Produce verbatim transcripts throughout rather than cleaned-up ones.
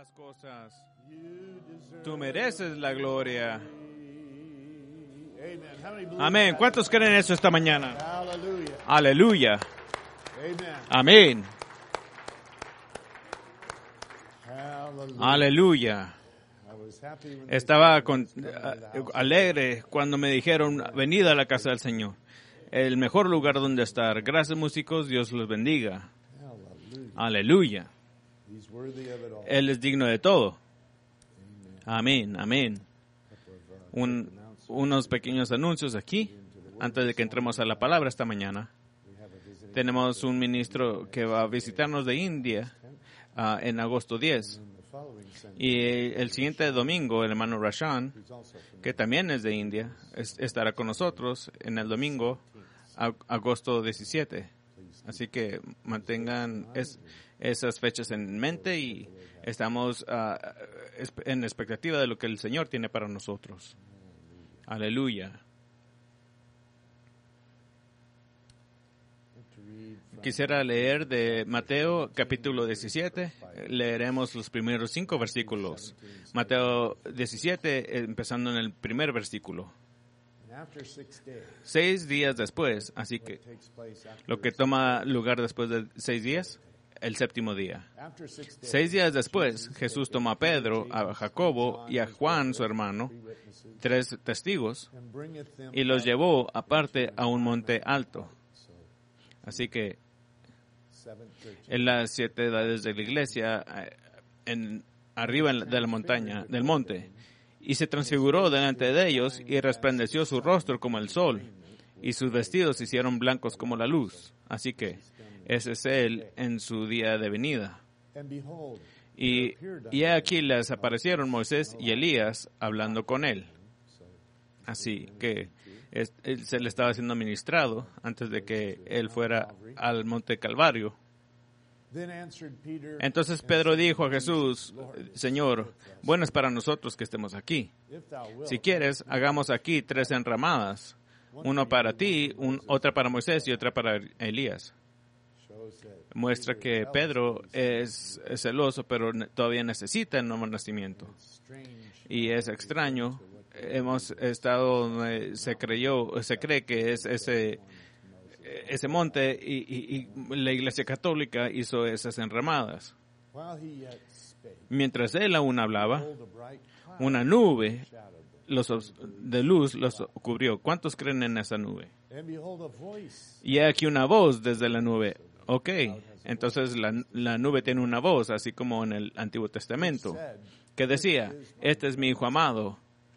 las cosas. Tú mereces la gloria. Amén. ¿Cuántos creen eso esta mañana? Aleluya. Amén. Aleluya. Estaba con, uh, alegre cuando me dijeron, venid a la casa del Señor. El mejor lugar donde estar. Gracias, músicos. Dios los bendiga. Aleluya. Él es digno de todo. Amén, amén. Un, unos pequeños anuncios aquí, antes de que entremos a la palabra esta mañana. Tenemos un ministro que va a visitarnos de India uh, en agosto diez. Y el siguiente domingo, el hermano Rashan, que también es de India, es, estará con nosotros en el domingo, a, agosto diecisiete. Así que mantengan es, esas fechas en mente y estamos uh, en expectativa de lo que el Señor tiene para nosotros. Aleluya. Quisiera leer de Mateo capítulo diecisiete. Leeremos los primeros cinco versículos. Mateo diecisiete, empezando en el primer versículo. Seis días después, así que lo que toma lugar después de seis días, el séptimo día. Seis días después, Jesús toma a Pedro, a Jacobo y a Juan, su hermano, tres testigos, y los llevó aparte a un monte alto. Así que en las siete edades de la iglesia, en, arriba de la montaña, del monte, y se transfiguró delante de ellos y resplandeció su rostro como el sol, y sus vestidos se hicieron blancos como la luz. Así que ese es él en su día de venida. Y, y aquí les aparecieron Moisés y Elías hablando con él. Así que es, él se le estaba siendo ministrado antes de que él fuera al monte Calvario. Entonces Pedro dijo a Jesús, Señor, bueno es para nosotros que estemos aquí. Si quieres, hagamos aquí tres enramadas, uno para ti, un, otra para Moisés y otra para Elías. Muestra que Pedro es, es celoso, pero todavía necesita el nuevo nacimiento. Y es extraño. Hemos estado donde se creyó, se cree que es ese ese monte y, y, y la Iglesia Católica hizo esas enramadas. Mientras él aún hablaba, una nube los, de luz los cubrió. ¿Cuántos creen en esa nube? Y aquí una voz desde la nube. Ok, entonces la, la nube tiene una voz, así como en el Antiguo Testamento, que decía, este es mi Hijo amado,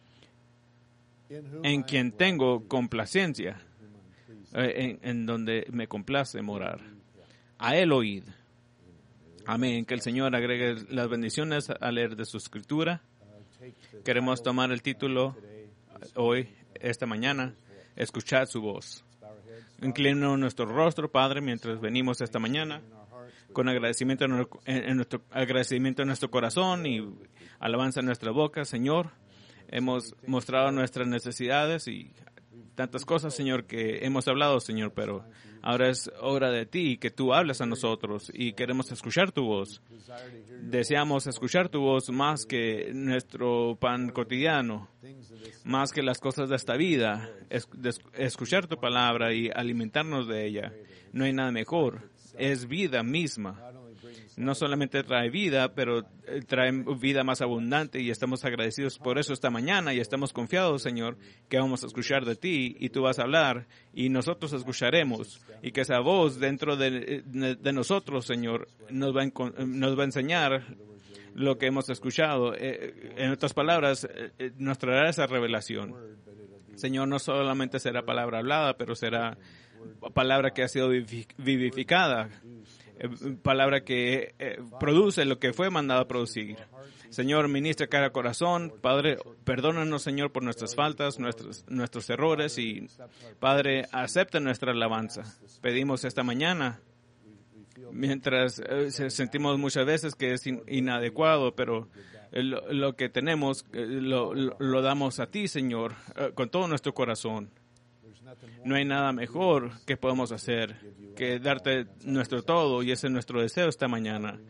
en quien tengo complacencia, en, en donde me complace morar. A él oíd. Amén. Que el Señor agregue las bendiciones al leer de su escritura. Queremos tomar el título hoy, esta mañana, escuchad su voz. Inclinemos nuestro rostro, Padre, mientras venimos esta mañana, con agradecimiento en nuestro, en nuestro, agradecimiento en nuestro corazón y alabanza en nuestra boca, Señor. Hemos mostrado nuestras necesidades y tantas cosas, Señor, que hemos hablado, Señor, pero ahora es hora de ti, que tú hables a nosotros y queremos escuchar tu voz. Deseamos escuchar tu voz más que nuestro pan cotidiano, más que las cosas de esta vida, es, de, escuchar tu palabra y alimentarnos de ella. No hay nada mejor, es vida misma. No solamente trae vida, pero trae vida más abundante y estamos agradecidos por eso esta mañana y estamos confiados, Señor, que vamos a escuchar de ti y tú vas a hablar y nosotros escucharemos y que esa voz dentro de, de, de nosotros, Señor, nos va, a, nos va a enseñar lo que hemos escuchado. Eh, en otras palabras, eh, nos traerá esa revelación. Señor, no solamente será palabra hablada, pero será palabra que ha sido vivificada. Palabra que eh, produce lo que fue mandado a producir. Señor, ministra cada corazón. Padre, perdónanos, Señor, por nuestras faltas, nuestros, nuestros errores y, Padre, acepta nuestra alabanza. Pedimos esta mañana, mientras eh, sentimos muchas veces que es in, inadecuado, pero eh, lo, lo que tenemos eh, lo, lo, lo damos a ti, Señor, eh, con todo nuestro corazón. No hay nada mejor que podemos hacer que darte nuestro todo y ese es nuestro deseo esta mañana.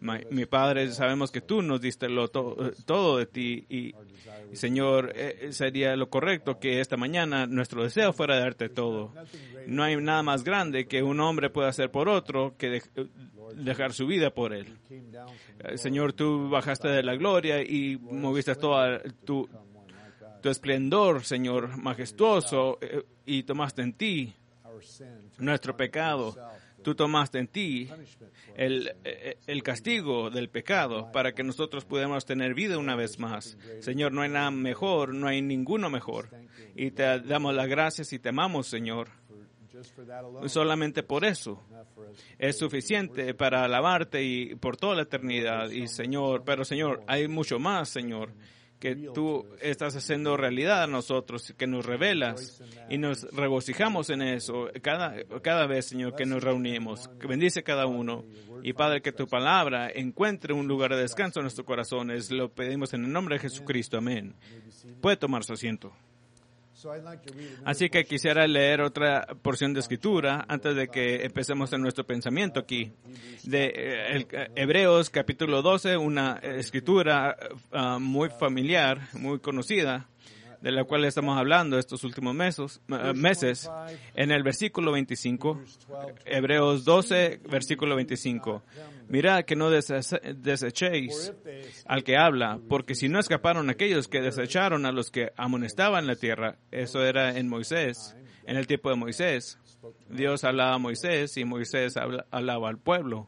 Mi, mi Padre, sabemos que tú nos diste lo to, todo de ti y, y Señor, eh, sería lo correcto que esta mañana nuestro deseo fuera de darte todo. No hay nada más grande que un hombre pueda hacer por otro que de, dejar su vida por él. Eh, Señor, tú bajaste de la gloria y moviste toda tu, tu esplendor, Señor, majestuoso, eh, y tomaste en ti nuestro pecado. Tú tomaste en ti el, el castigo del pecado para que nosotros podamos tener vida una vez más. Señor, no hay nada mejor, no hay ninguno mejor. Y te damos las gracias y te amamos, Señor. Solamente por eso es suficiente para alabarte y por toda la eternidad. Y Señor, pero Señor, hay mucho más, Señor, que tú estás haciendo realidad a nosotros, que nos revelas y nos regocijamos en eso cada, cada vez, Señor, que nos reunimos. Que bendice cada uno. Y Padre, que tu palabra encuentre un lugar de descanso en nuestros corazones. Lo pedimos en el nombre de Jesucristo. Amén. Puede tomar su asiento. Así que quisiera leer otra porción de escritura antes de que empecemos en nuestro pensamiento aquí. De eh, el, Hebreos capítulo doce, una escritura uh, muy familiar, muy conocida, de la cual estamos hablando estos últimos meses, uh, meses. En el versículo veinticinco, Hebreos doce, versículo veinticinco. Mirad que no desechéis al que habla, porque si no escaparon aquellos que desecharon a los que amonestaban la tierra. Eso era en Moisés, en el tiempo de Moisés. Dios hablaba a Moisés y Moisés habla, hablaba al pueblo.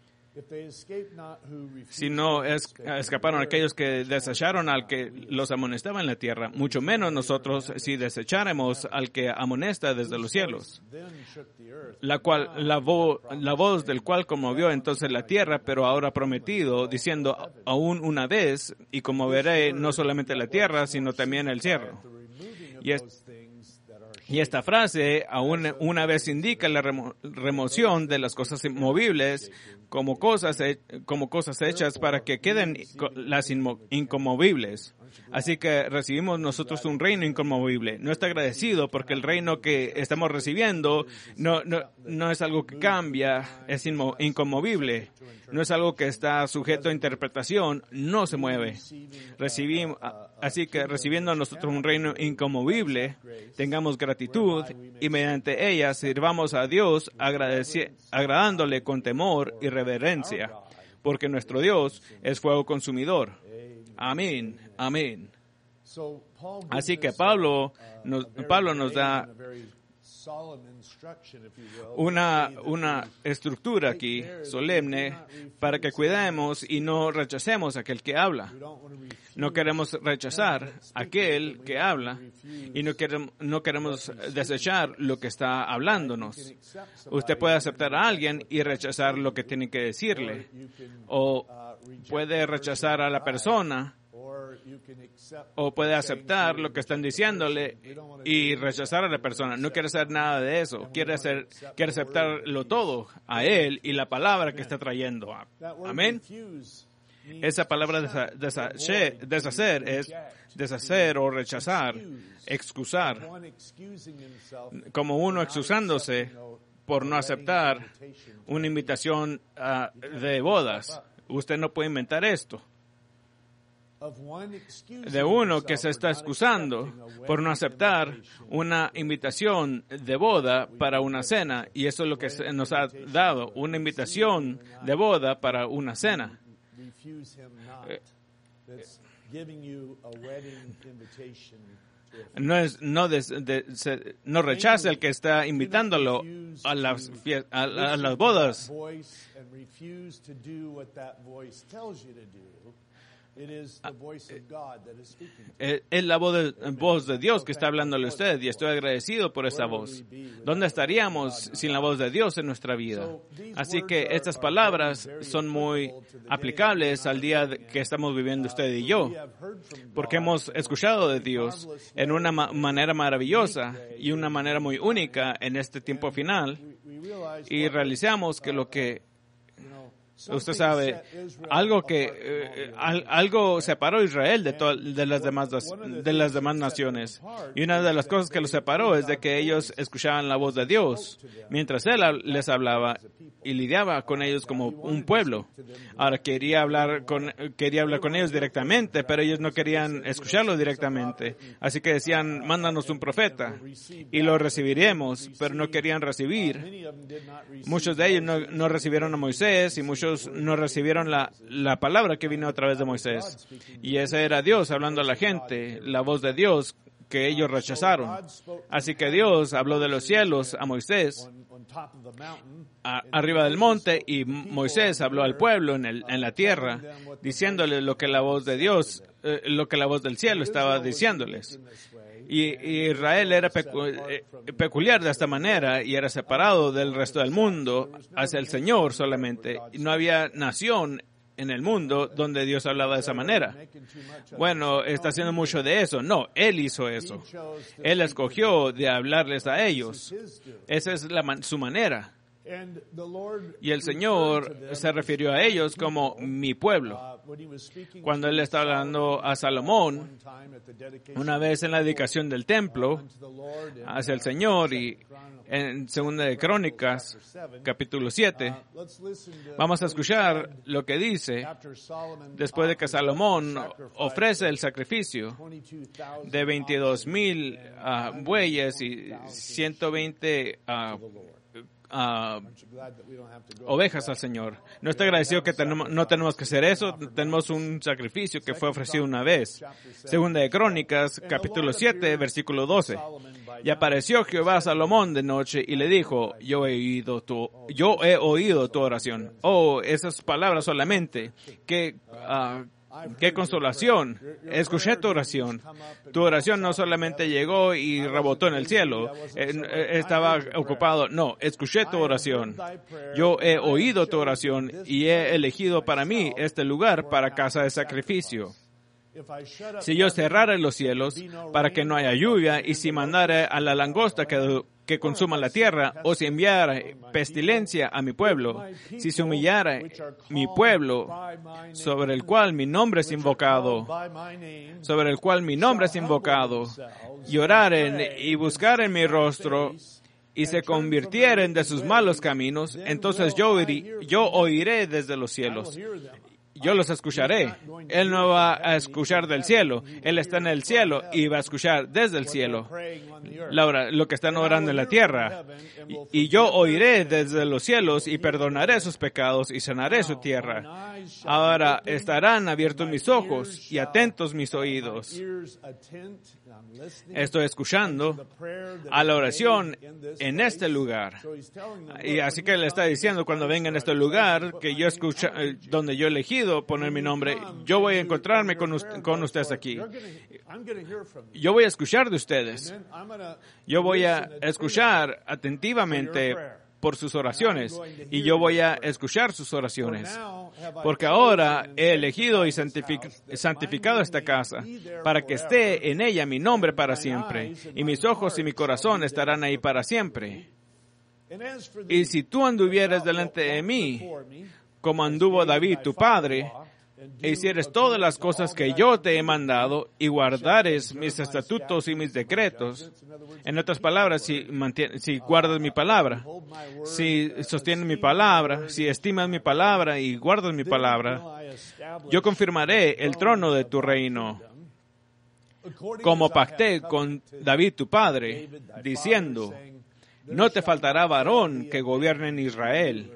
Si no es, escaparon aquellos que desecharon al que los amonestaba en la tierra, mucho menos nosotros si desecháramos al que amonesta desde los cielos, la cual la, vo, la voz del cual conmovió entonces la tierra, pero ahora prometido, diciendo aún una vez, y conmoveré no solamente la tierra, sino también el cielo. Y es, Y esta frase aún una vez indica la remo, remoción de las cosas inmovibles como cosas, como cosas hechas para que queden las inmo, inconmovibles. Así que recibimos nosotros un reino inconmovible. No está agradecido porque el reino que estamos recibiendo no, no, no es algo que cambia, es inmo, inconmovible. No es algo que está sujeto a interpretación, no se mueve. Recibimos, así que recibiendo a nosotros un reino inconmovible, tengamos gratitud y mediante ella sirvamos a Dios agradándole con temor y reverencia, porque nuestro Dios es fuego consumidor. Amén, amén. Así que Pablo nos, Pablo nos da una, una estructura aquí solemne para que cuidemos y no rechacemos a aquel que habla. No queremos rechazar a aquel que habla y no queremos, no queremos desechar lo que está hablándonos. Usted puede aceptar a alguien y rechazar lo que tiene que decirle, o puede rechazar a la persona, o puede aceptar lo que están diciéndole y rechazar a la persona. No quiere hacer nada de eso. Quiere hacer, quiere aceptarlo todo a él y la palabra que está trayendo. Amén. Esa palabra deshacer, deshacer es deshacer o rechazar, excusar. Como uno excusándose por no aceptar una invitación uh, de bodas. Usted no puede inventar esto. De uno que se está excusando por no aceptar una invitación de boda para una cena, y eso es lo que nos ha dado, una invitación de boda para una cena. No es no de, de, se, no rechaza el que está invitándolo a las a, a las bodas. Es la voz de, voz de Dios que está hablándole a usted, y estoy agradecido por esa voz. ¿Dónde estaríamos sin la voz de Dios en nuestra vida? Así que estas palabras son muy aplicables al día que estamos viviendo usted y yo, porque hemos escuchado de Dios en una ma- manera maravillosa y una manera muy única en este tiempo final, y realizamos que lo que Usted sabe, algo que eh, al, algo separó a Israel de, to, de, las demás, de las demás naciones. Y una de las cosas que los separó es de que ellos escuchaban la voz de Dios mientras Él les hablaba y lidiaba con ellos como un pueblo. Ahora quería hablar con quería hablar con ellos directamente, pero ellos no querían escucharlo directamente. Así que decían, mándanos un profeta y lo recibiremos, pero no querían recibir. Muchos de ellos no, no recibieron a Moisés y muchos no recibieron la, la palabra que vino a través de Moisés. Y ese era Dios hablando a la gente, la voz de Dios que ellos rechazaron. Así que Dios habló de los cielos a Moisés a, arriba del monte, y Moisés habló al pueblo en, el, en la tierra, diciéndole lo que la voz de Dios, eh, lo que la voz del cielo estaba diciéndoles. Y, y Israel era pecu, eh, peculiar de esta manera y era separado del resto del mundo hacia el Señor solamente. Y no había nación en el mundo donde Dios hablaba de esa manera. Bueno, está haciendo mucho de eso. No, Él hizo eso. Él escogió de hablarles a ellos. Esa es la, su manera. Y el Señor se refirió a ellos como mi pueblo. Cuando Él estaba hablando a Salomón, una vez en la dedicación del templo hacia el Señor, y en Segunda de Crónicas, capítulo siete, vamos a escuchar lo que dice después de que Salomón ofrece el sacrificio de veintidós mil uh, bueyes y ciento veinte uh, Uh, ovejas al Señor. No está agradecido que tenemos, no tenemos que hacer eso. Tenemos un sacrificio que fue ofrecido una vez. Segunda de Crónicas, capítulo siete, versículo doce. Y apareció Jehová a Salomón de noche y le dijo, yo he oído tu, yo he oído tu oración. Oh, esas palabras solamente. Que, uh, ¡qué consolación! Escuché tu oración. Tu oración no solamente llegó y rebotó en el cielo. Estaba ocupado. No, escuché tu oración. Yo he oído tu oración y he elegido para mí este lugar para casa de sacrificio. Si yo cerrara los cielos para que no haya lluvia, y si mandara a la langosta que, que consuma la tierra, o si enviara pestilencia a mi pueblo, si se humillara mi pueblo, sobre el cual mi nombre es invocado, sobre el cual mi nombre es invocado, y oraren y buscaren mi rostro, y se convirtieren de sus malos caminos, entonces yo oiré, yo oiré desde los cielos. Yo los escucharé. Él no va a escuchar del cielo. Él está en el cielo y va a escuchar desde el cielo Laura, lo que están orando en la tierra. Y, y yo oiré desde los cielos y perdonaré sus pecados y sanaré su tierra. Ahora estarán abiertos mis ojos y atentos mis oídos. Estoy escuchando a la oración en este lugar. Y así que le está diciendo, cuando venga en este lugar que yo escucha, donde yo he elegido poner mi nombre, yo voy a encontrarme con, usted, con ustedes aquí. Yo voy a escuchar de ustedes. Yo voy a escuchar atentivamente por sus oraciones, y yo voy a escuchar sus oraciones, porque ahora he elegido y santific- santificado esta casa, para que esté en ella mi nombre para siempre, y mis ojos y mi corazón estarán ahí para siempre. Y si tú anduvieres delante de mí, como anduvo David tu padre, e hicieres todas las cosas que yo te he mandado, y guardares mis estatutos y mis decretos. En otras palabras, si, mantien- si guardas mi palabra, si sostienes mi palabra, si estimas mi palabra y guardas mi palabra, yo confirmaré el trono de tu reino, como pacté con David tu padre, diciendo, no te faltará varón que gobierne en Israel.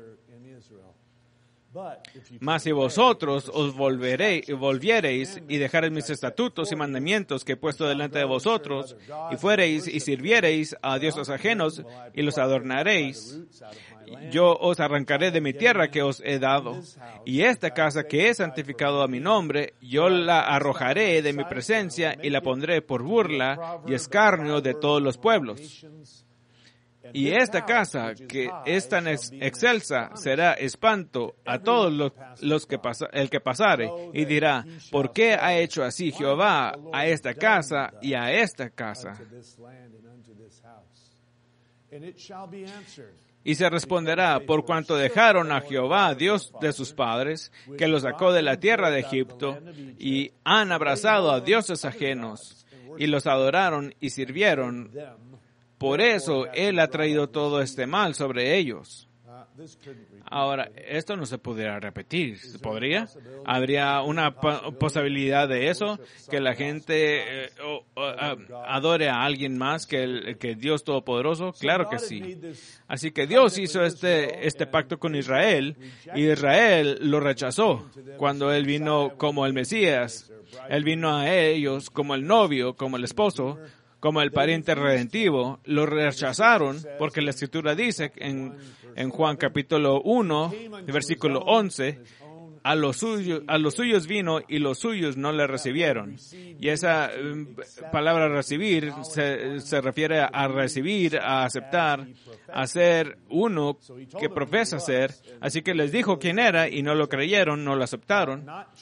Mas si vosotros os volveréis, volviereis y dejareis mis estatutos y mandamientos que he puesto delante de vosotros, y fuereis y sirviereis a dioses ajenos y los adornaréis, yo os arrancaré de mi tierra que os he dado, y esta casa que he santificado a mi nombre, yo la arrojaré de mi presencia y la pondré por burla y escarnio de todos los pueblos. Y esta casa, que es tan ex- excelsa, será espanto a todos los, los que pasa, el que pasare, y dirá, ¿por qué ha hecho así Jehová a esta casa y a esta casa? Y se responderá, por cuanto dejaron a Jehová, Dios de sus padres, que los sacó de la tierra de Egipto, y han abrazado a dioses ajenos, y los adoraron y sirvieron. Por eso Él ha traído todo este mal sobre ellos. Ahora, esto no se podría repetir. ¿Podría? ¿Habría una posibilidad de eso? ¿Que la gente eh, o, o, a, adore a alguien más que, el, que Dios Todopoderoso? Claro que sí. Así que Dios hizo este, este pacto con Israel, y Israel lo rechazó cuando Él vino como el Mesías. Él vino a ellos como el novio, como el esposo, como el pariente redentivo. Lo rechazaron porque la Escritura dice en, en Juan capítulo uno, versículo once, a los, suyos, a los suyos vino y los suyos no le recibieron. Y esa um, palabra recibir se, se refiere a recibir, a aceptar, a ser uno que profesa ser. Así que les dijo quién era y no lo creyeron, no lo aceptaron.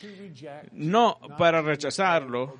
No para rechazarlo,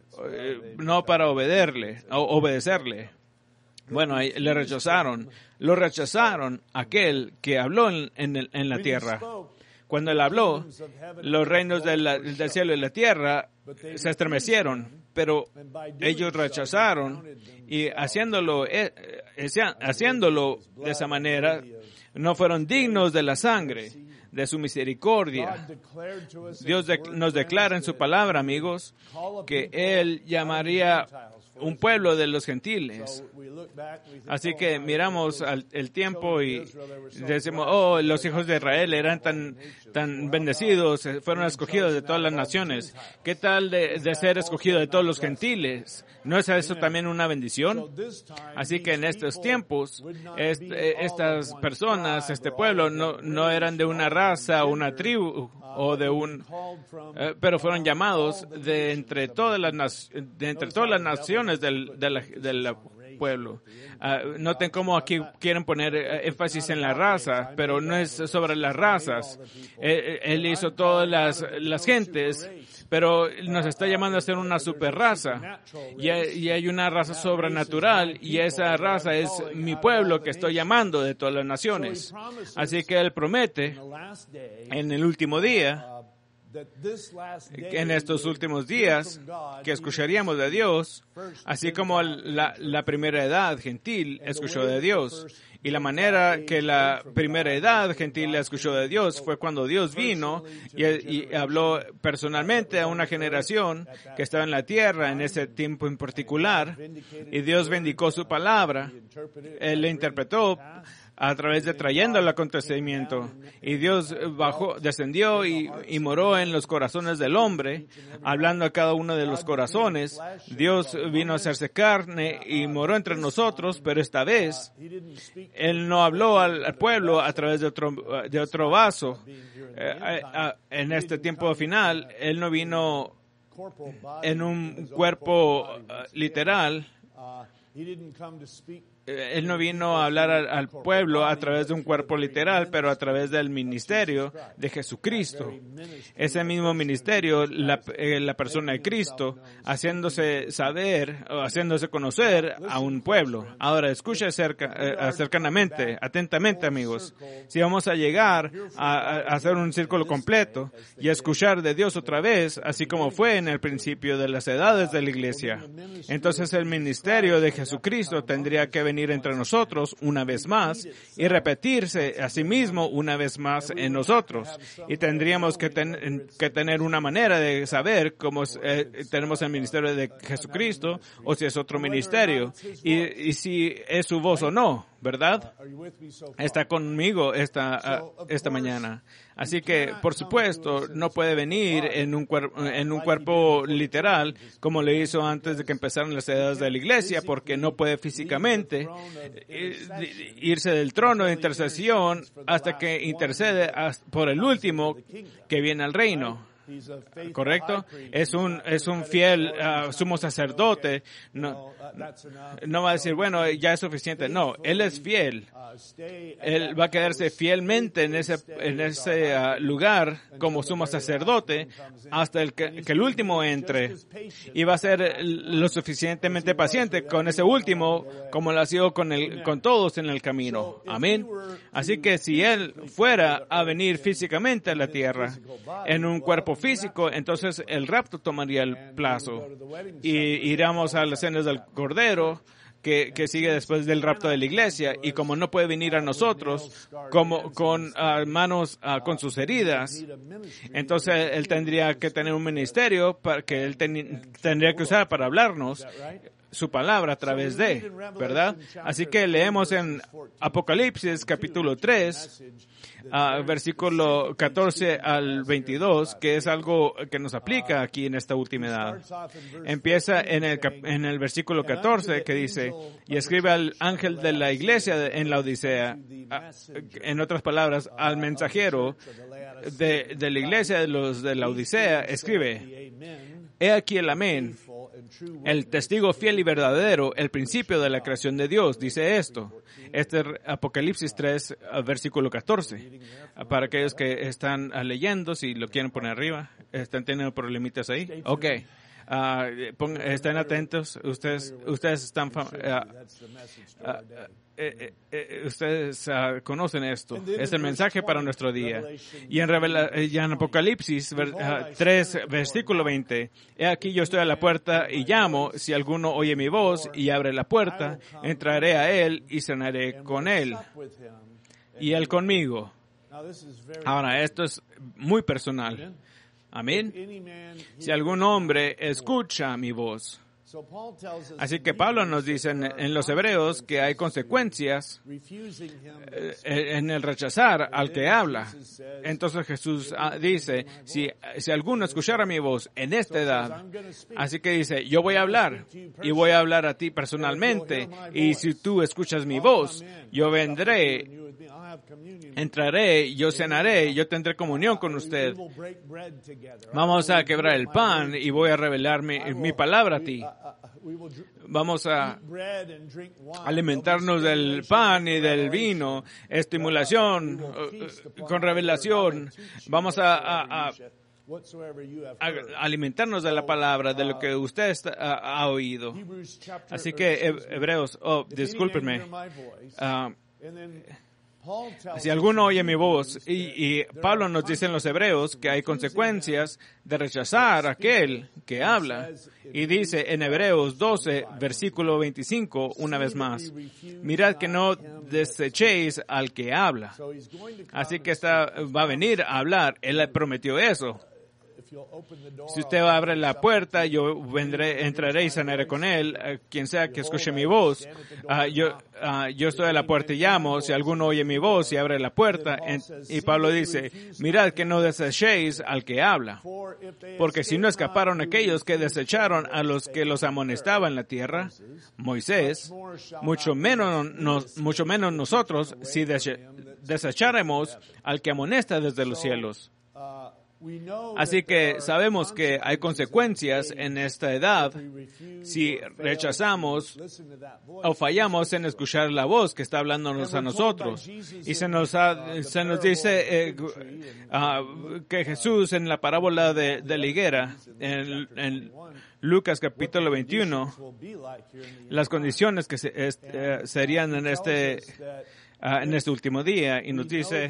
no para obedecerle, obedecerle. Bueno, le rechazaron. Lo rechazaron aquel que habló en, en, en la tierra. Cuando Él habló, los reinos de la, del cielo y la tierra se estremecieron, pero ellos rechazaron, y haciéndolo, haciéndolo de esa manera, no fueron dignos de la sangre, de su misericordia. Dios de, nos declara en su palabra, amigos, que Él llamaría un pueblo de los gentiles. Así que miramos al, el tiempo y decimos, oh, los hijos de Israel eran tan, tan bendecidos, fueron escogidos de todas las naciones. ¿Qué tal de, de ser escogido de todos los gentiles? ¿No es eso también una bendición? Así que en estos tiempos, este, estas personas, este pueblo, no, no eran de una raza, una tribu o de un, eh, pero fueron llamados de entre todas las, de entre todas las naciones del, de la, del pueblo. Uh, noten cómo aquí quieren poner énfasis en la raza, pero no es sobre las razas. Él, él hizo todas las, las gentes, pero nos está llamando a ser una super raza. Y hay, y hay una raza sobrenatural, y esa raza es mi pueblo que estoy llamando de todas las naciones. Así que Él promete en el último día, en estos últimos días, que escucharíamos de Dios, así como la, la primera edad gentil escuchó de Dios. Y la manera que la primera edad gentil escuchó de Dios fue cuando Dios vino y, y habló personalmente a una generación que estaba en la tierra en ese tiempo en particular, y Dios vindicó su palabra. Él le interpretó a través de trayendo el acontecimiento, y Dios bajó, descendió y, y moró en los corazones del hombre, hablando a cada uno de los corazones. Dios vino a hacerse carne y moró entre nosotros, pero esta vez Él no habló al, al pueblo a través de otro, de otro vaso. Eh, eh, en este tiempo final, Él no vino en un cuerpo uh, literal. Él no vino a hablar al, al pueblo a través de un cuerpo literal, pero a través del ministerio de Jesucristo. Ese mismo ministerio, la, eh, la persona de Cristo, haciéndose saber, o haciéndose conocer a un pueblo. Ahora, escucha cerca, eh, cercanamente, atentamente, amigos. Si vamos a llegar a, a hacer un círculo completo y a escuchar de Dios otra vez, así como fue en el principio de las edades de la iglesia, entonces el ministerio de Jesucristo tendría que venir entre nosotros una vez más y repetirse a sí mismo una vez más en nosotros. Y tendríamos que, ten, que tener una manera de saber cómo eh, tenemos el ministerio de Jesucristo o si es otro ministerio y, y si es su voz o no, ¿verdad? Está conmigo esta, uh, esta mañana. Así que, por supuesto, no puede venir en un, cuer- en un cuerpo literal como le hizo antes de que empezaran las edades de la iglesia, porque no puede físicamente irse del trono de intercesión hasta que intercede por el último que viene al reino. ¿correcto? Es un es un fiel uh, sumo sacerdote. No, no va a decir, bueno, ya es suficiente. No, él es fiel. Él va a quedarse fielmente en ese en ese uh, lugar como sumo sacerdote hasta el que, que el último entre, y va a ser lo suficientemente paciente con ese último como lo ha sido con el con todos en el camino. Amén. Así que si él fuera a venir físicamente a la tierra en un cuerpo físico, entonces el rapto tomaría el plazo y iríamos a las cenas del Cordero, que, que sigue después del rapto de la iglesia, y como no puede venir a nosotros como con uh, manos uh, con sus heridas, entonces él tendría que tener un ministerio para que él ten, tendría que usar para hablarnos su palabra a través de, ¿verdad? Así que leemos en Apocalipsis capítulo tres, uh, versículo catorce al veintidós, que es algo que nos aplica aquí en esta última edad. Empieza en el, en el versículo catorce, que dice, y escribe al ángel de la iglesia en la Odisea, en otras palabras, al mensajero de, de la iglesia de los de la Odisea, escribe, he aquí el amén, el testigo fiel y verdadero, el principio de la creación de Dios, dice esto. Este es Apocalipsis tres, versículo catorce. Para aquellos que están leyendo, si lo quieren poner arriba, ¿están teniendo problemitas ahí? Ok. Uh, pon, estén atentos. Ustedes, ustedes están, uh, uh, uh, eh, eh, ustedes uh, conocen esto. Es el mensaje para nuestro día. Y en, Revela, y en Apocalipsis ver, uh, tres, versículo veinte. He aquí yo estoy a la puerta y llamo. Si alguno oye mi voz y abre la puerta, entraré a él y cenaré con él y él conmigo. Ahora, esto es muy personal. Amén. Si algún hombre escucha mi voz. Así que Pablo nos dice en, en los Hebreos que hay consecuencias eh, en el rechazar al que habla. Entonces Jesús ah, dice, si, si alguno escuchara mi voz en esta edad, así que dice, yo voy a hablar y voy a hablar a ti personalmente, y si tú escuchas mi voz, yo vendré, entraré, yo cenaré, yo tendré comunión con usted. Vamos a quebrar el pan y voy a revelar mi, mi palabra a ti. Vamos a alimentarnos del pan y del vino, estimulación, con revelación. Vamos a, a, a, a alimentarnos de la palabra, de lo que usted está, ha, ha oído. Así que, Hebreos, oh, discúlpenme. Uh, Si alguno oye mi voz, y, y Pablo nos dice en los Hebreos que hay consecuencias de rechazar a aquel que habla. Y dice en Hebreos doce, versículo veinticinco, una vez más, mirad que no desechéis al que habla. Así que está, va a venir a hablar. Él prometió eso. Si usted abre la puerta, yo vendré, entraré y cenaré con él. Uh, quien sea que escuche mi voz, uh, yo, uh, yo estoy a la puerta y llamo. Si alguno oye mi voz y abre la puerta, en, y Pablo dice, mirad que no desechéis al que habla. Porque si no escaparon aquellos que desecharon a los que los amonestaba en la tierra, Moisés, mucho menos, nos, mucho menos nosotros, si desecháramos al que amonesta desde los cielos. Así que sabemos que hay consecuencias en esta edad si rechazamos o fallamos en escuchar la voz que está hablándonos a nosotros. Y se nos, ha, se nos dice eh, uh, que Jesús en la parábola de, de la higuera, en, en Lucas capítulo veintiuno, las condiciones que se, es, eh, serían en este, uh, en este último día, y nos dice...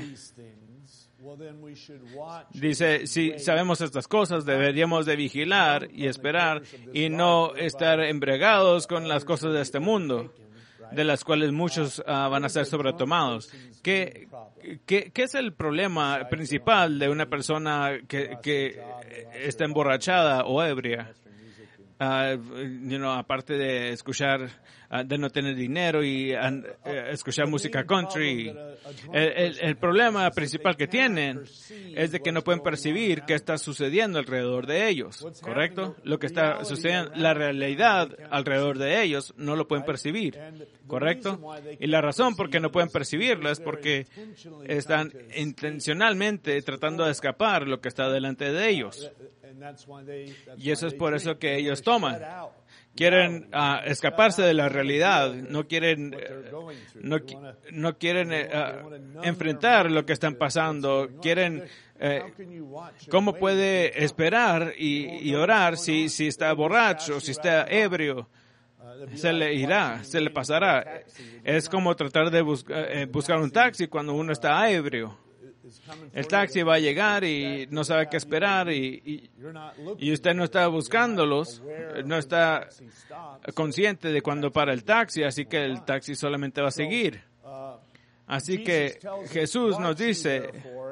Dice, si sabemos estas cosas, deberíamos de vigilar y esperar y no estar embriagados con las cosas de este mundo, de las cuales muchos uh, van a ser sobretomados. ¿Qué, qué, ¿Qué es el problema principal de una persona que, que está emborrachada o ebria? uh, you know, aparte de escuchar, uh, de no tener dinero y uh, escuchar música country. El, el, el problema principal que tienen es de que no pueden percibir qué está sucediendo alrededor de ellos, ¿correcto? Lo que está sucediendo, la realidad alrededor de ellos no lo pueden percibir, ¿correcto? Y la razón por qué no pueden percibirlo es porque están intencionalmente tratando de escapar lo que está delante de ellos. Y eso es por eso que ellos toman. Quieren uh, escaparse de la realidad, no quieren, uh, no, no quieren uh, enfrentar lo que están pasando, quieren, uh, ¿cómo puede esperar y, y orar si, si está borracho, si está ebrio? Se le irá, se le pasará. Es como tratar de busca, eh, buscar un taxi cuando uno está ebrio. El taxi va a llegar y no sabe qué esperar y, y, y usted no está buscándolos, no está consciente de cuándo para el taxi, así que el taxi solamente va a seguir. Así que Jesús nos dice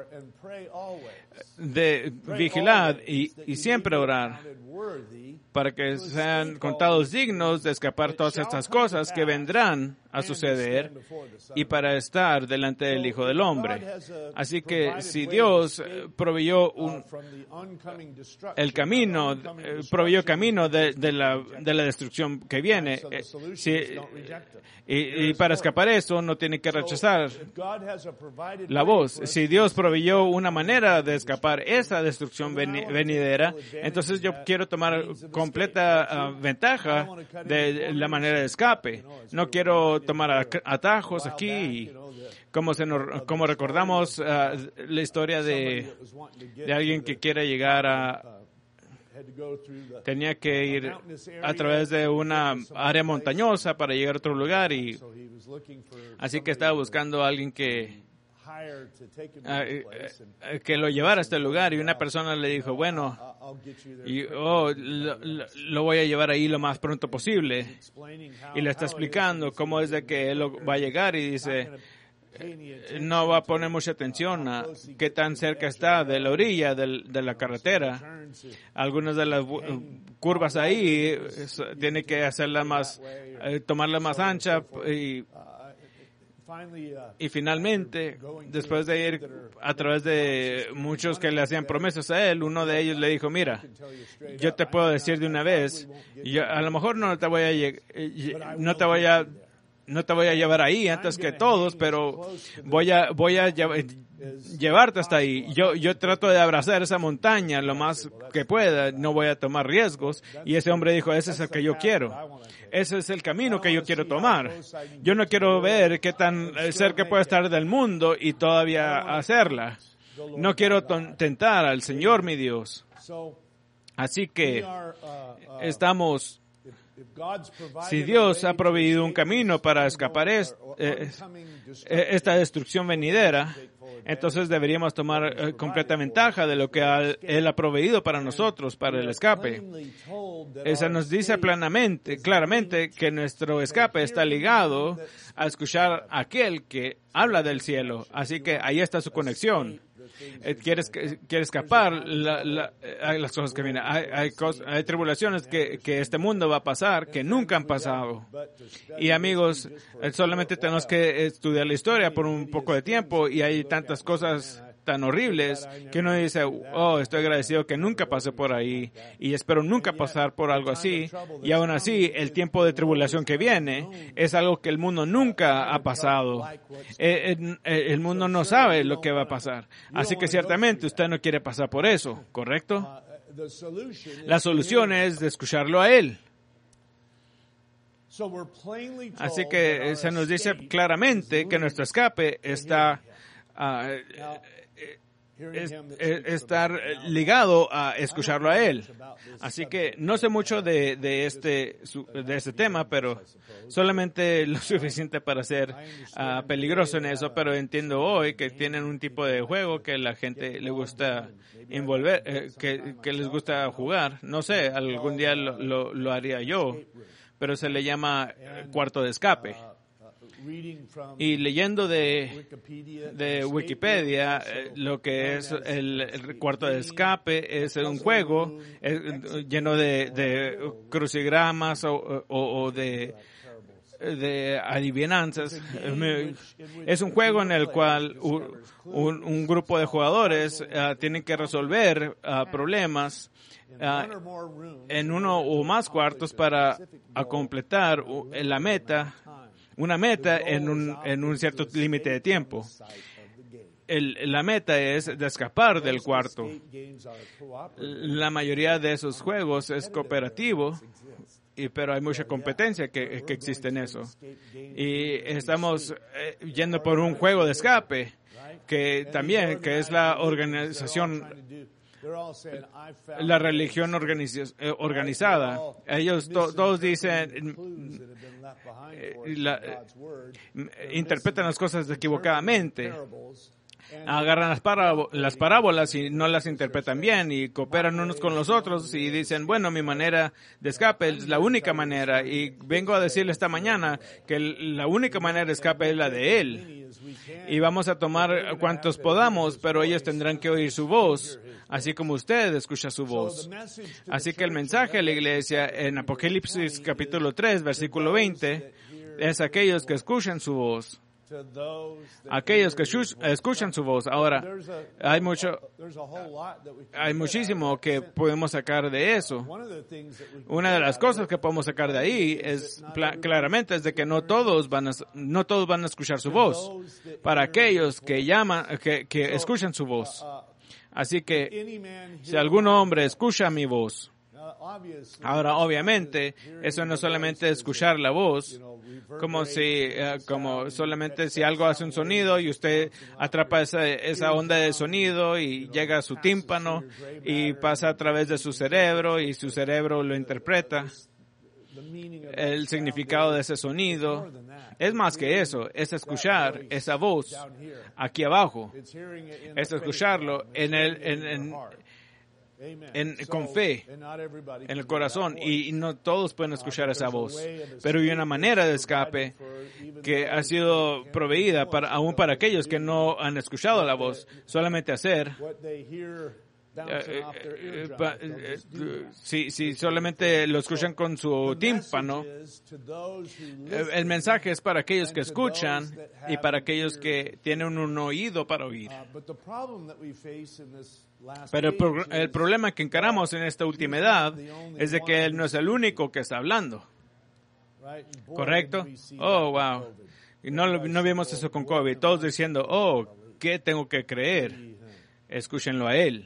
de vigilar y, y siempre orar para que sean contados dignos de escapar todas estas cosas que vendrán a suceder y para estar delante del Hijo del Hombre. Así que si Dios proveyó un, el camino, proveyó camino de, de, la, de la destrucción que viene, eh, si, y, y para escapar eso no tiene que rechazar la voz. Si Dios proveyó una manera de escapar esa destrucción venidera, entonces yo quiero tomar completa uh, ventaja de la manera de escape. No quiero tomar atajos aquí. Como, se nos, como recordamos uh, la historia de, de alguien que quiere llegar a... Tenía que ir a través de una área montañosa para llegar a otro lugar y así que estaba buscando a alguien que Uh, que lo llevara a este lugar y una persona le dijo, bueno, y, oh, lo, lo, lo voy a llevar ahí lo más pronto posible. Y le está explicando cómo es de que él va a llegar y dice, no va a poner mucha atención a qué tan cerca está de la orilla del, de la carretera. Algunas de las curvas ahí tiene que hacerla más, eh, tomarla más ancha y Y finalmente, después de ir a través de muchos que le hacían promesas a él, uno de ellos le dijo, mira, yo te puedo decir de una vez, yo a lo mejor no te voy a no te voy a no te voy a llevar ahí antes que todos, pero voy a voy a llevarte hasta ahí. Yo yo trato de abrazar esa montaña lo más que pueda, no voy a tomar riesgos. Y ese hombre dijo, ese es el que yo quiero. Ese es el camino que yo quiero tomar. Yo no quiero ver qué tan cerca puede estar del mundo y todavía hacerla. No quiero tentar al Señor, mi Dios. Así que estamos... Si Dios ha proveído un camino para escapar es, eh, esta destrucción venidera, entonces deberíamos tomar eh, completa ventaja de lo que ha, Él ha proveído para nosotros, para el escape. Esa nos dice plenamente, claramente, que nuestro escape está ligado a escuchar a aquel que habla del cielo. Así que ahí está su conexión. Quiere, quiere escapar la, la, a las cosas que vienen. Hay, hay, cosas, hay tribulaciones que, que este mundo va a pasar, que nunca han pasado. Y amigos, solamente tenemos que estudiar la historia por un poco de tiempo y hay tantas cosas tan horribles que uno dice, oh, estoy agradecido que nunca pasé por ahí y espero nunca pasar por algo así. Y aún así, el tiempo de tribulación que viene es algo que el mundo nunca ha pasado. El, el, el mundo no sabe lo que va a pasar. Así que ciertamente usted no quiere pasar por eso, ¿correcto? La solución es de escucharlo a Él. Así que se nos dice claramente que nuestro escape está... Uh, Es, es, estar ligado a escucharlo a Él. Así que no sé mucho de, de, este, de este tema, pero solamente lo suficiente para ser uh, peligroso en eso, pero entiendo hoy que tienen un tipo de juego que la gente le gusta envolver, eh, que, que les gusta jugar. No sé, algún día lo, lo, lo haría yo, pero se le llama cuarto de escape. Y leyendo de, de Wikipedia, eh, lo que es el, el cuarto de escape es un juego eh, lleno de, de crucigramas o, o, o de, de adivinanzas. Es un juego en el cual un, un grupo de jugadores uh, tienen que resolver uh, problemas uh, en uno o más cuartos para a completar uh, la meta, una meta en un, en un cierto límite de tiempo. El, la meta es de escapar del cuarto. La mayoría de esos juegos es cooperativo, y, pero hay mucha competencia que, que existe en eso. Y estamos eh, yendo por un juego de escape, que también, que es la organización, la religión organiz- eh, organizada. Ellos to- todos dicen, eh, la, eh, interpretan las cosas equivocadamente. Agarran las, parábo- las parábolas y no las interpretan bien y cooperan unos con los otros y dicen, bueno, mi manera de escape es la única manera, y vengo a decirle esta mañana que la única manera de escape es la de Él, y vamos a tomar cuantos podamos, pero ellos tendrán que oír su voz, así como usted escucha su voz. Así que el mensaje a la iglesia en Apocalipsis capítulo tres, versículo veinte, es aquellos que escuchan su voz. Aquellos que escuchan su voz. Ahora, hay mucho, hay muchísimo que podemos sacar de eso. Una de las cosas que podemos sacar de ahí es claramente es de que no todos van a, no todos van a escuchar su voz. Para aquellos que llaman, que, que escuchan su voz. Así que, si algún hombre escucha mi voz, ahora, obviamente, eso no es solamente escuchar la voz, como si, uh, como solamente si algo hace un sonido y usted atrapa esa, esa onda de sonido y llega a su tímpano y pasa a través de su cerebro y su cerebro lo interpreta. El significado de ese sonido es más que eso, es escuchar esa voz aquí abajo, es escucharlo en el, en, en, En, con fe en el corazón, y no todos pueden escuchar esa voz, pero hay una manera de escape que ha sido proveída para, aún para aquellos que no han escuchado la voz, solamente hacer eh, eh, pa, eh, si, si solamente lo escuchan con su tímpano. eh, el mensaje es para aquellos que escuchan y para aquellos que tienen un oído para oír. Pero el, pro- el problema que encaramos en esta última edad es de que Él no es el único que está hablando. ¿Correcto? Oh, wow. Y no, no vimos eso con COVID. Todos diciendo, oh, ¿qué tengo que creer? Escúchenlo a Él.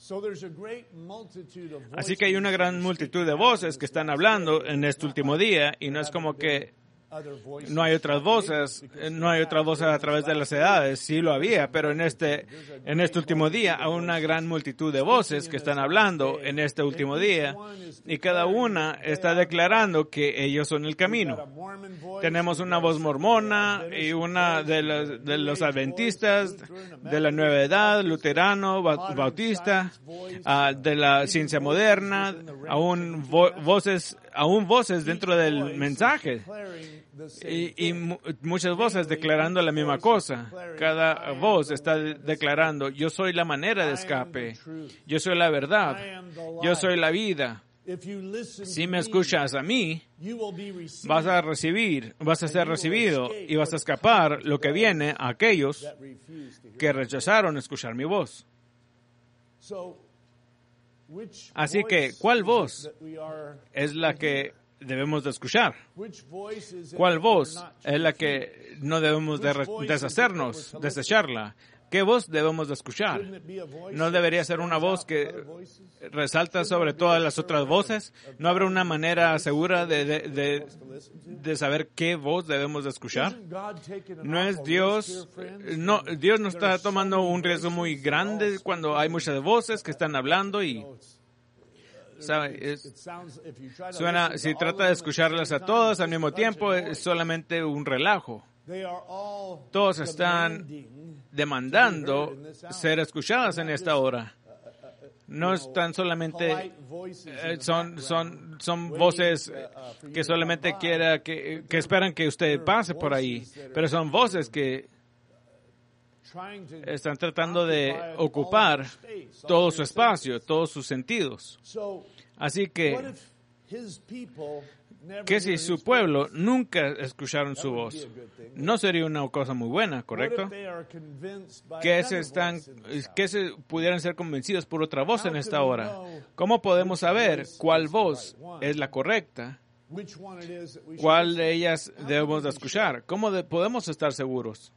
Así que hay una gran multitud de voces que están hablando en este último día, y no es como que no hay otras voces, no hay otras voces a través de las edades, sí lo había, pero en este, en este último día hay una gran multitud de voces que están hablando en este último día, y cada una está declarando que ellos son el camino. Tenemos una voz mormona y una de los, de los adventistas, de la nueva edad, luterano, bautista, uh, de la ciencia moderna, aún vo- voces, aún voces dentro del mensaje. Y, y mu- muchas voces declarando la misma cosa. Cada voz está de- declarando, yo soy la manera de escape, yo soy la verdad, yo soy la vida. Si me escuchas a mí, vas a recibir, vas a ser recibido y vas a escapar lo que viene a aquellos que rechazaron escuchar mi voz. Así que, ¿cuál voz es la que debemos de escuchar? ¿Cuál voz es la que no debemos de re- deshacernos, desecharla? ¿Qué voz debemos de escuchar? ¿No debería ser una voz que resalta sobre todas las otras voces? ¿No habrá una manera segura de, de, de, de saber qué voz debemos de escuchar? ¿No es Dios? No, Dios no está tomando un riesgo muy grande cuando hay muchas voces que están hablando y... ¿sabe? Es, suena, si trata de escucharlas a todas al mismo tiempo, es solamente un relajo. Todos están demandando ser escuchadas en esta hora. no están solamente, eh, son, son, son voces que solamente quiera, que, que esperan que usted pase por ahí, pero son voces que están tratando de ocupar todo su espacio, todos sus sentidos. Así que, que si su pueblo nunca escucharon su voz, no sería una cosa muy buena, ¿correcto? Que se están, que se pudieran ser convencidos por otra voz en esta hora. ¿Cómo podemos saber cuál voz es la correcta? ¿Cuál de ellas debemos de escuchar? ¿Cómo de, podemos estar seguros?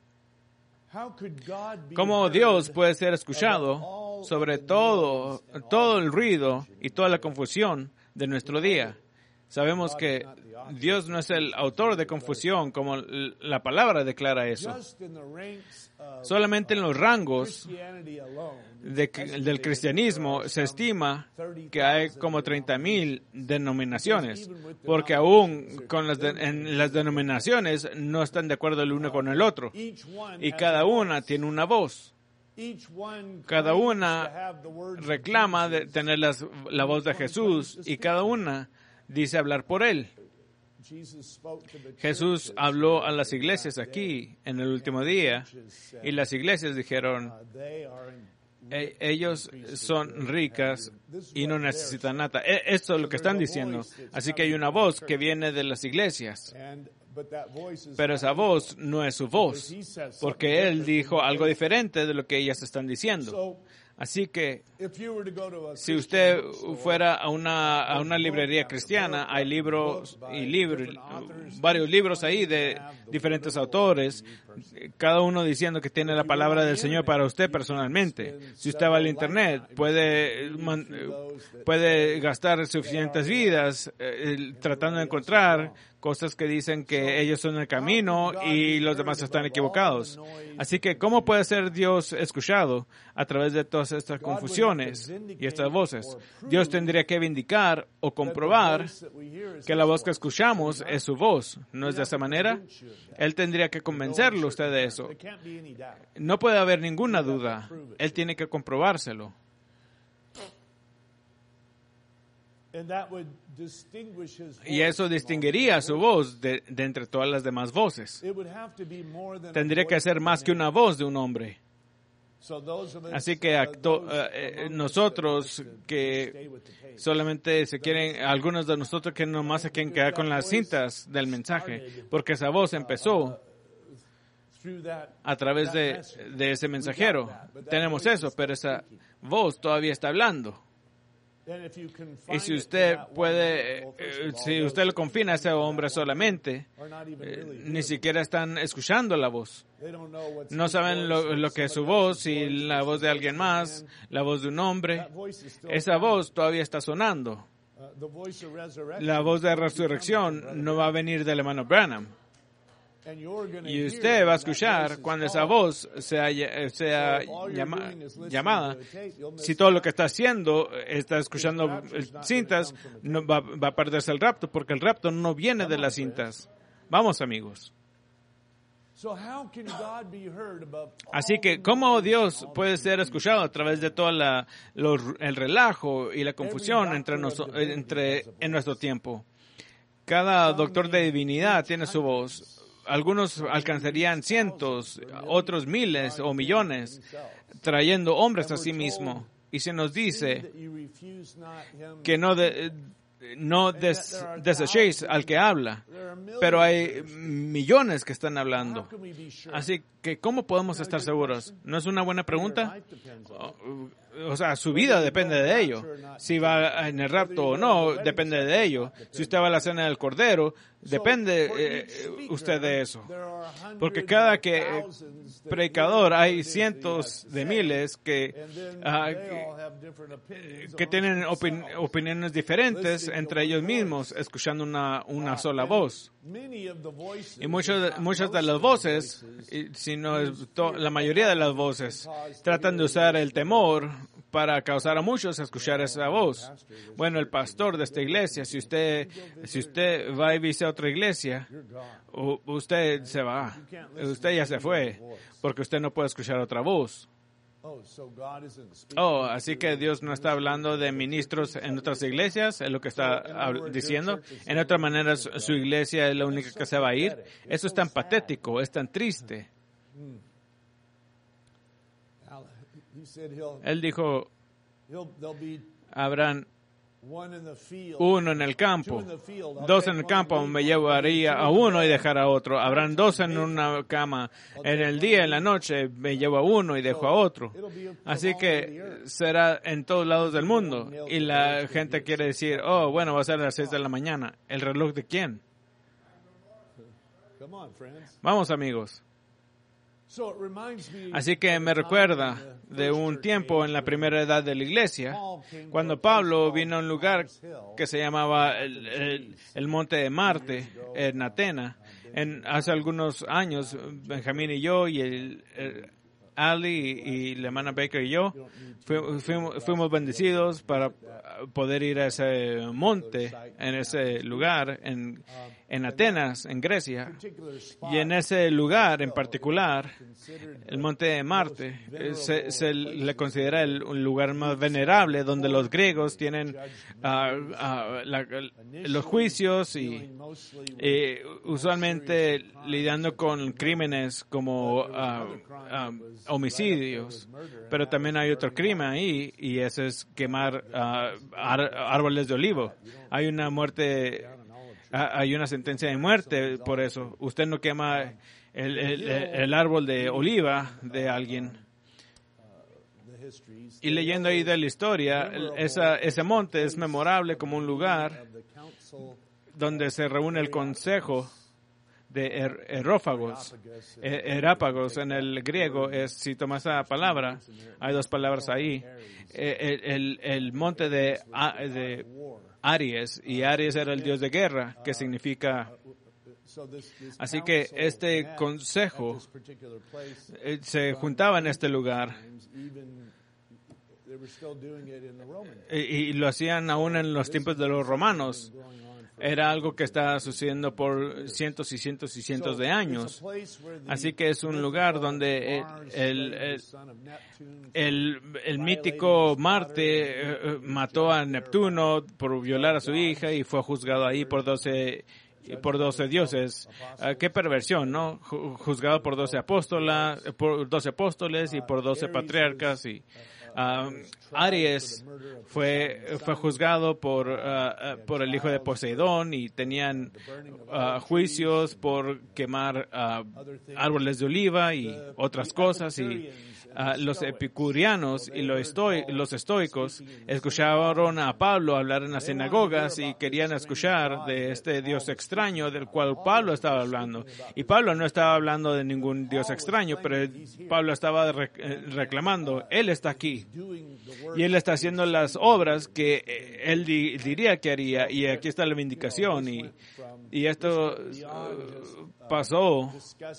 ¿Cómo Dios puede ser escuchado sobre todo, todo el ruido y toda la confusión de nuestro día? Sabemos que Dios no es el autor de confusión, como la palabra declara eso. Solamente en los rangos de, del cristianismo se estima que hay como treinta mil denominaciones, porque aún con las de, en las denominaciones no están de acuerdo el uno con el otro, y cada una tiene una voz. Cada una reclama de tener las, la voz de Jesús, y cada una dice hablar por Él. Jesús habló a las iglesias aquí en el último día, y las iglesias dijeron, e- ellos son ricas y no necesitan nada. E- esto es lo que están diciendo. Así que hay una voz que viene de las iglesias. Pero esa voz no es su voz, porque Él dijo algo diferente de lo que ellas están diciendo. Así que, si usted fuera a una, a una librería cristiana, hay libros y libros, varios libros ahí de diferentes autores, cada uno diciendo que tiene la palabra del Señor para usted personalmente. Si usted va al Internet, puede, puede gastar suficientes vidas eh, tratando de encontrar cosas que dicen que ellos son el camino y los demás están equivocados. Así que, ¿cómo puede ser Dios escuchado a través de todas estas confusiones y estas voces? Dios tendría que vindicar o comprobar que la voz que escuchamos es su voz. ¿No es de esa manera? Él tendría que convencerlo a usted de eso. No puede haber ninguna duda. Él tiene que comprobárselo. Y eso distinguiría su voz de, de entre todas las demás voces. Tendría que ser más que una voz de un hombre. Así que acto, eh, nosotros que solamente se quieren, algunos de nosotros que nomás se quieren quedar con las cintas del mensaje, porque esa voz empezó a través de, de ese mensajero. Tenemos eso, pero esa voz todavía está hablando. Y si usted puede, eh, si usted lo confina a ese hombre solamente, eh, ni siquiera están escuchando la voz. No saben lo, lo que es su voz, si la voz de alguien más, la voz de un hombre. Esa voz todavía está sonando. La voz de resurrección no va a venir del hermano Branham. Y usted va a escuchar cuando esa voz sea, sea llama, llamada. Si todo lo que está haciendo está escuchando cintas, no, va, va a perderse el rapto, porque el rapto no viene de las cintas. Vamos, amigos. Así que, ¿cómo Dios puede ser escuchado a través de todo la, lo, el relajo y la confusión entre, nos, entre en nuestro tiempo? Cada doctor de divinidad tiene su voz. Algunos alcanzarían cientos, otros miles o millones, trayendo hombres a sí mismo. Y se nos dice que no, de, no des, desechéis al que habla, pero hay millones que están hablando. Así que, ¿cómo podemos estar seguros? ¿No es una buena pregunta? O sea, su vida depende de ello. Si va en el rapto o no, depende de ello. Si usted va a la cena del Cordero, depende eh, usted de eso. Porque cada que predicador hay cientos de miles que, uh, que, que tienen opin- opiniones diferentes entre ellos mismos, escuchando una, una sola voz. Y muchos, muchas de las voces, si no es to- la mayoría de las voces, tratan de usar el temor para causar a muchos a escuchar esa voz. Bueno, el pastor de esta iglesia, si usted, si usted va y visita otra iglesia, usted se va. Usted ya se fue, porque usted no puede escuchar otra voz. Oh, así que Dios no está hablando de ministros en otras iglesias, es lo que está diciendo. En otra manera, su iglesia es la única que se va a ir. Eso es tan patético, es tan triste. Él dijo, habrán uno en el campo, dos en el campo, me llevaría a uno y dejar a otro. Habrán dos en una cama, en el día, en la noche, me llevo a uno y dejo a otro. Así que será en todos lados del mundo. Y la gente quiere decir, oh, bueno, va a ser a las seis de la mañana. ¿El reloj de quién? Vamos, amigos. Así que me recuerda de un tiempo en la primera edad de la iglesia, cuando Pablo vino a un lugar que se llamaba el, el, el Monte de Marte, en Atenas. En, hace algunos años, Benjamín y yo, y el, el Ali y la hermana Baker y yo, fuimos, fuimos, fuimos bendecidos para poder ir a ese monte, en ese lugar, en, en Atenas, en Grecia. Y en ese lugar en particular, el Monte de Marte, se, se le considera el un lugar más venerable, donde los griegos tienen uh, uh, la, los juicios y, y usualmente lidiando con crímenes como uh, uh, homicidios, pero también hay otro crimen ahí, y ese es quemar uh, ar- árboles de olivo. Hay una muerte, uh, hay una sentencia de muerte por eso. Usted no quema el, el, el árbol de oliva de alguien. Y leyendo ahí de la historia, esa, ese monte es memorable como un lugar donde se reúne el consejo de er, erófagos, er, erápagos en el griego. Es, si tomas esa palabra, hay dos palabras ahí. El, el, el monte de, de Aries, y Aries era el dios de guerra, que significa... Así que este consejo eh, se juntaba en este lugar. Y, y lo hacían aún en los tiempos de los romanos. Era algo que estaba sucediendo por cientos y cientos y cientos de años. Así que es un lugar donde el, el, el, el mítico Marte mató a Neptuno por violar a su hija y fue juzgado ahí por doce por doce dioses. Uh, qué perversión, ¿no? Juzgado por doce apóstolas, por doce apóstoles y por doce patriarcas. Y uh, Aries fue fue juzgado por uh, por el hijo de Poseidón, y tenían uh, juicios por quemar uh, árboles de oliva y otras cosas. Y Uh, los epicurianos y los, estoi- los estoicos escucharon a Pablo hablar en las sinagogas y querían escuchar de este Dios extraño del cual Pablo estaba hablando. Y Pablo no estaba hablando de ningún Dios extraño, pero Pablo estaba rec- reclamando, Él está aquí. Y Él está haciendo las obras que Él di- diría que haría. Y aquí está la vindicación. Y, y esto uh, pasó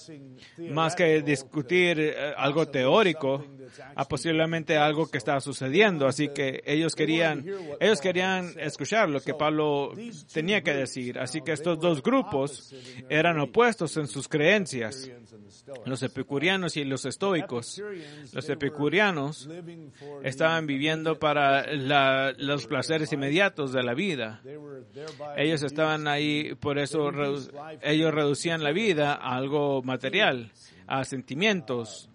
más que discutir uh, algo teórico a posiblemente algo que estaba sucediendo. Así que ellos querían ellos querían escuchar lo que Pablo tenía que decir. Así que estos dos grupos eran opuestos en sus creencias, los epicurianos y los estoicos. Los epicurianos estaban viviendo para la, los placeres inmediatos de la vida. Ellos estaban ahí, por eso redu- ellos reducían la vida a algo material, a sentimientos.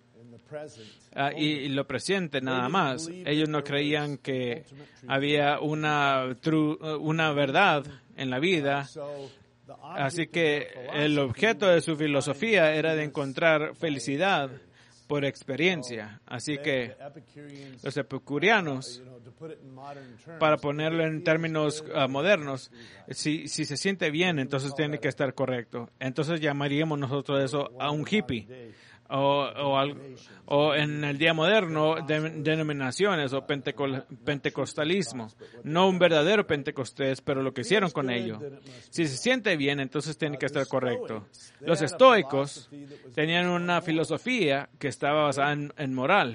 Uh, y, y lo presente nada más. Ellos no creían que había una, tru, una verdad en la vida. Así que el objeto de su filosofía era de encontrar felicidad por experiencia. Así que los epicurianos, para ponerlo en términos uh, modernos, si, si se siente bien, entonces tiene que estar correcto. Entonces llamaríamos nosotros eso a un hippie. O, o, al, o en el día moderno, de, denominaciones o penteco, pentecostalismo. No un verdadero pentecostés, pero lo que hicieron con ello. Si se siente bien, entonces tiene que estar correcto. Los estoicos tenían una filosofía que estaba basada en, en moral.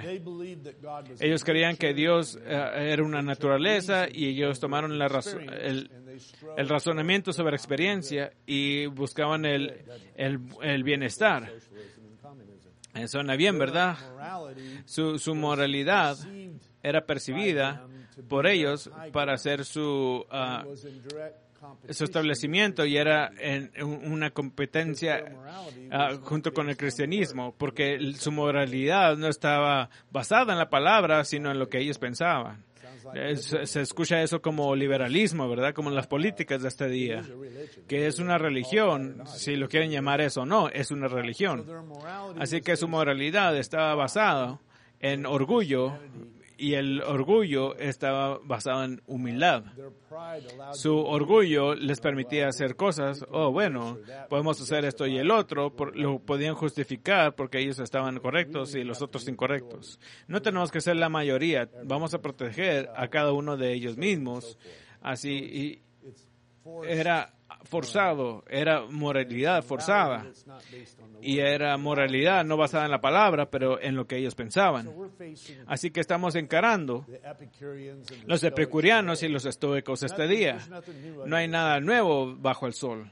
Ellos creían que Dios uh, era una naturaleza, y ellos tomaron la razo, el, el razonamiento sobre experiencia y buscaban el, el, el bienestar. Eh, Suena bien, ¿verdad? Su, su moralidad era percibida por ellos para hacer su, uh, su establecimiento y era en, en una competencia uh, junto con el cristianismo, porque su moralidad no estaba basada en la palabra, sino en lo que ellos pensaban. Se, se escucha eso como liberalismo, ¿verdad? Como en las políticas de este día, que es una religión, si lo quieren llamar eso o no, es una religión. Así que su moralidad estaba basada en orgullo, y el orgullo estaba basado en humildad. Su orgullo les permitía hacer cosas, oh, bueno, podemos hacer esto y el otro, por, lo podían justificar porque ellos estaban correctos y los otros incorrectos. No tenemos que ser la mayoría, vamos a proteger a cada uno de ellos mismos. Así, y era forzado, era moralidad forzada. Y era moralidad no basada en la palabra, pero en lo que ellos pensaban. Así que estamos encarando los epicureanos y los estoicos este día. No hay nada nuevo bajo el sol.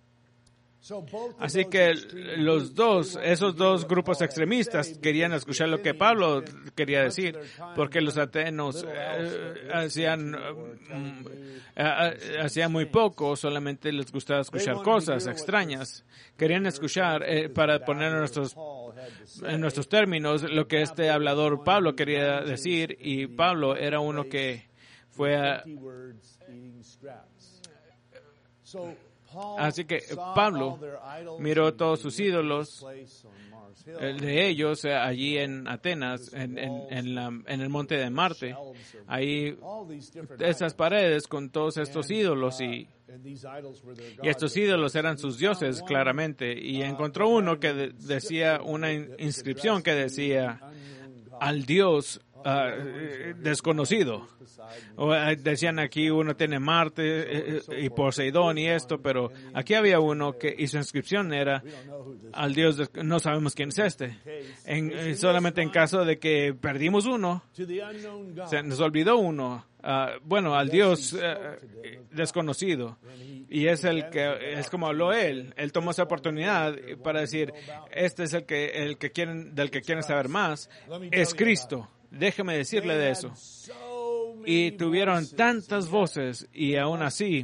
Así que los dos, esos dos grupos extremistas querían escuchar lo que Pablo quería decir, porque los atenos eh, hacían, eh, hacían muy poco, solamente les gustaba escuchar cosas extrañas. Querían escuchar, eh, para poner en nuestros, en nuestros términos, lo que este hablador Pablo quería decir, y Pablo era uno que fue a... Así que Pablo miró todos sus ídolos, el de ellos, allí en Atenas, en, en, en, la, en el monte de Marte, ahí esas paredes con todos estos ídolos, y, y estos ídolos eran sus dioses, claramente, y encontró uno que de, decía, una inscripción que decía, al Dios Uh, desconocido. O, uh, decían aquí uno tiene Marte eh, y Poseidón y esto, pero aquí había uno que y su inscripción era al Dios, de, no sabemos quién es este. En, solamente en caso de que perdimos uno, se nos olvidó uno. Uh, bueno, al Dios uh, desconocido. Y es el que, es como habló él. Él tomó esa oportunidad para decir, este es el que, el que quieren, del que quieren saber más, es Cristo. Déjeme decirle de eso. Y tuvieron tantas voces y aún así,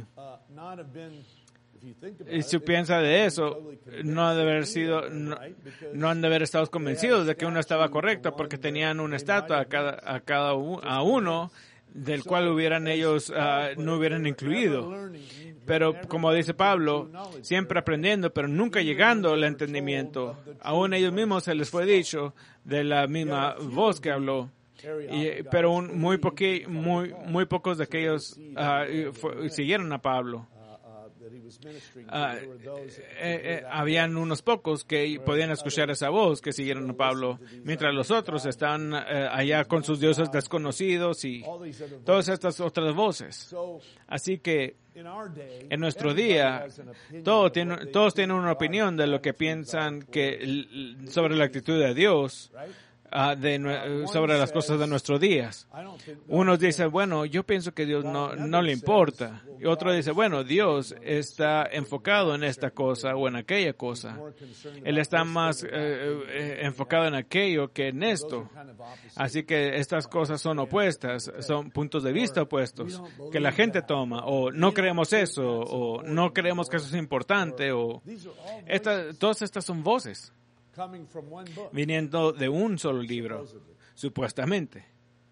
y si piensa de eso, no han de haber sido, no, no han de haber estado convencidos de que uno estaba correcto porque tenían una estatua a cada, a cada a uno del cual hubieran ellos uh, no hubieran incluido. Pero como dice Pablo, siempre aprendiendo, pero nunca llegando al entendimiendo. Aún ellos mismos se les fue dicho de la misma voz que habló. Y, pero un, muy, poqui, muy, muy pocos de aquellos uh, fue, siguieron a Pablo. Uh, eh, eh, habían unos pocos que podían escuchar esa voz que siguieron a Pablo, mientras los otros están eh, allá con sus dioses desconocidos y todas estas otras voces. Así que en nuestro día todos tienen, todos tienen una opinión de lo que piensan que sobre la actitud de Dios. Uh, de, sobre las cosas de nuestros días. Unos dicen, bueno, yo pienso que Dios no, no le importa. Y otro dice, bueno, Dios está enfocado en esta cosa o en aquella cosa. Él está más eh, eh, enfocado en aquello que en esto. Así que estas cosas son opuestas, son puntos de vista opuestos que la gente toma. O no creemos eso, o no creemos que eso es importante, o esta, todas estas son voces viniendo de un solo libro, supuestamente.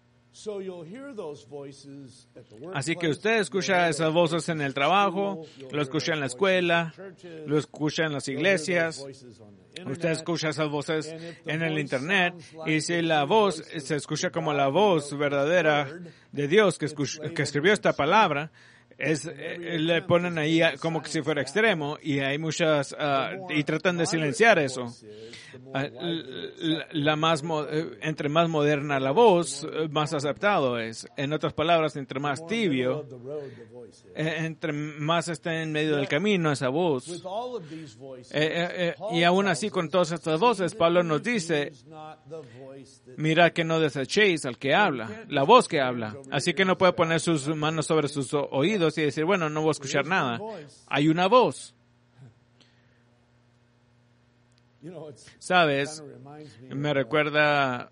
Así que usted escucha esas voces en el trabajo, lo escucha en la escuela, lo escucha en las iglesias, usted escucha esas voces en el Internet, y si la voz se escucha como la voz verdadera de Dios que, escuch- que escribió esta palabra, Es, eh, le ponen ahí como que si fuera extremo, y hay muchas, uh, y tratan de silenciar eso. Uh, la, la más, mo- entre más moderna la voz, más aceptado es. En otras palabras, entre más tibio, eh, entre más está en medio del camino esa voz. Eh, eh, eh, y aún así, con todas estas voces, Pablo nos dice, mirad que no desechéis al que habla, la voz que habla. Así que no puede poner sus manos sobre sus oídos y decir, bueno, no voy a escuchar nada. Hay una voz. Sabes, me recuerda,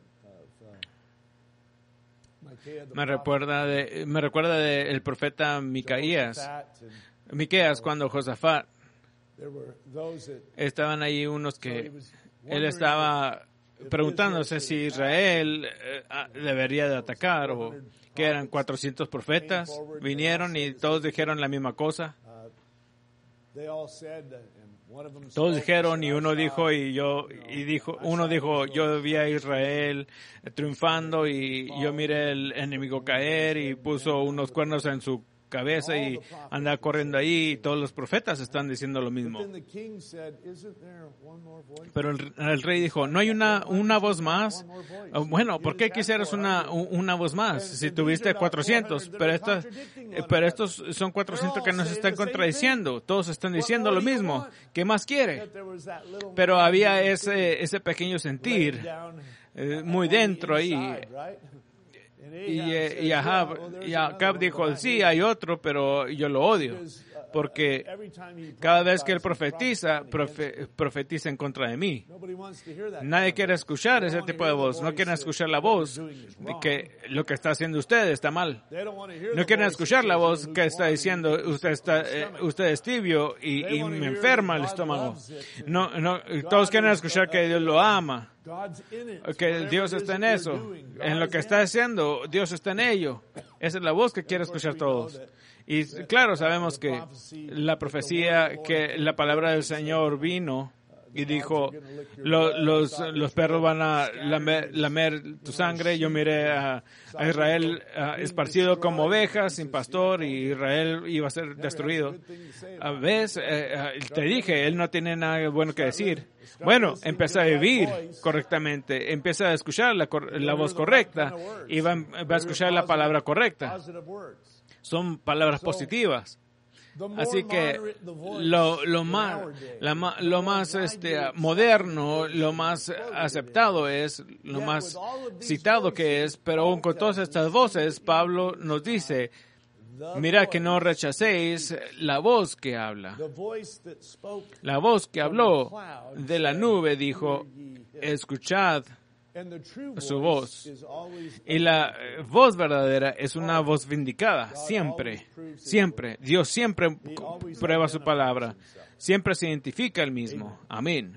me recuerda de, me recuerda de el profeta Micaías, Miqueas, cuando Josafat, estaban ahí unos que él estaba preguntándose si Israel eh, debería de atacar, o que eran cuatrocientos profetas, vinieron y todos dijeron la misma cosa. Todos dijeron y uno dijo y yo y dijo uno dijo yo vi a Israel triunfando y yo miré el enemigo caer y puso unos cuernos en su cabeza y anda corriendo ahí, y todos los profetas están diciendo lo mismo. Pero el, el rey dijo, ¿no hay una, una voz más? Bueno, ¿por qué quisieras una, una voz más? Si tuviste cuatrocientos, pero estos, pero estos son cuatrocientos que nos están contradiciendo. Todos están diciendo lo mismo. ¿Qué más quiere? Pero había ese, ese pequeño sentir eh, muy dentro ahí. Y, y, Ahab, y Acab dijo, sí, hay otro, pero yo lo odio, porque cada vez que él profetiza, profe, profetiza en contra de mí. Nadie quiere escuchar ese tipo de voz, no quieren escuchar la voz de que lo que está haciendo usted está mal. No quieren escuchar la voz que está diciendo, usted está, eh, usted es tibio y, y me enferma el estómago. No, no, todos quieren escuchar que Dios lo ama. Que Dios está en eso, en lo que está haciendo, Dios está en ello. Esa es la voz que quiere escuchar todos. Y claro, sabemos que la profecía, que la palabra del Señor vino y dijo, los, los, los perros van a lamer, lamer tu sangre. Yo miré a, a Israel uh, esparcido como ovejas, sin pastor, y Israel iba a ser destruido. A veces, eh, te dije, él no tiene nada bueno que decir. Bueno, empieza a vivir correctamente, empieza a escuchar la, la voz correcta y va, va a escuchar la palabra correcta. Son palabras positivas. Así que lo, lo más, la, lo más este, moderno, lo más aceptado es, lo más citado que es, pero aún con todas estas voces, Pablo nos dice, mirad que no rechacéis la voz que habla. La voz que habló de la nube dijo, escuchad su voz. Y la voz verdadera es una voz vindicada, siempre, siempre. Dios siempre prueba su palabra, siempre se identifica el mismo. Amén.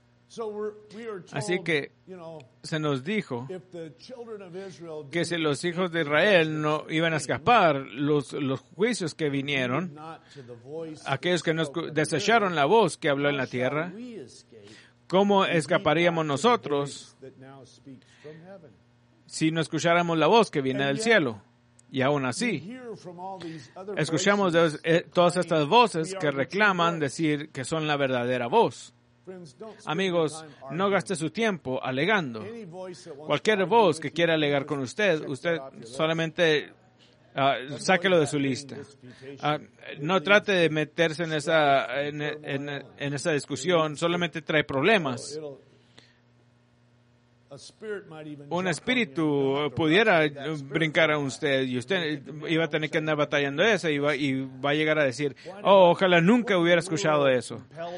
Así que se nos dijo que si los hijos de Israel no iban a escapar los, los juicios que vinieron, aquellos que nos desecharon la voz que habló en la tierra, ¿cómo escaparíamos nosotros si no escucháramos la voz que viene del cielo? Y aún así, escuchamos de, todas estas voces que reclaman decir que son la verdadera voz. Amigos, no gaste su tiempo alegando. Cualquier voz que quiera alegar con usted, usted solamente uh, sáquelo de su lista. Uh, no trate de meterse en esa, en, en, en esa discusión, solamente trae problemas. Un espíritu pudiera brincar a usted y usted iba a tener que andar batallando eso y va, y va a llegar a decir, oh, ojalá nunca hubiera escuchado eso.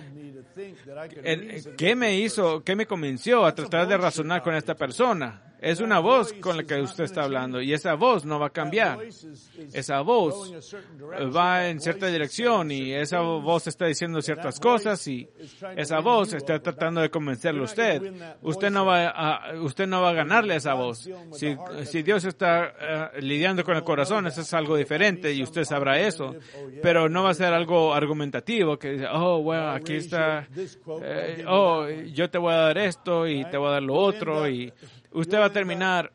¿Qué me hizo, qué me convenció a tratar de razonar con esta persona? Es una voz con la que usted está hablando y esa voz no va a cambiar. Esa voz va en cierta dirección y esa voz está diciendo ciertas cosas y esa voz está tratando de convencerle a usted. Usted no va a, usted no va a ganarle a esa voz. Si, si Dios está uh, lidiando con el corazón, eso es algo diferente y usted sabrá eso. Pero no va a ser algo argumentativo que dice, oh, bueno, aquí está, eh, oh, yo te voy a dar esto y te voy a dar lo otro y usted va a terminar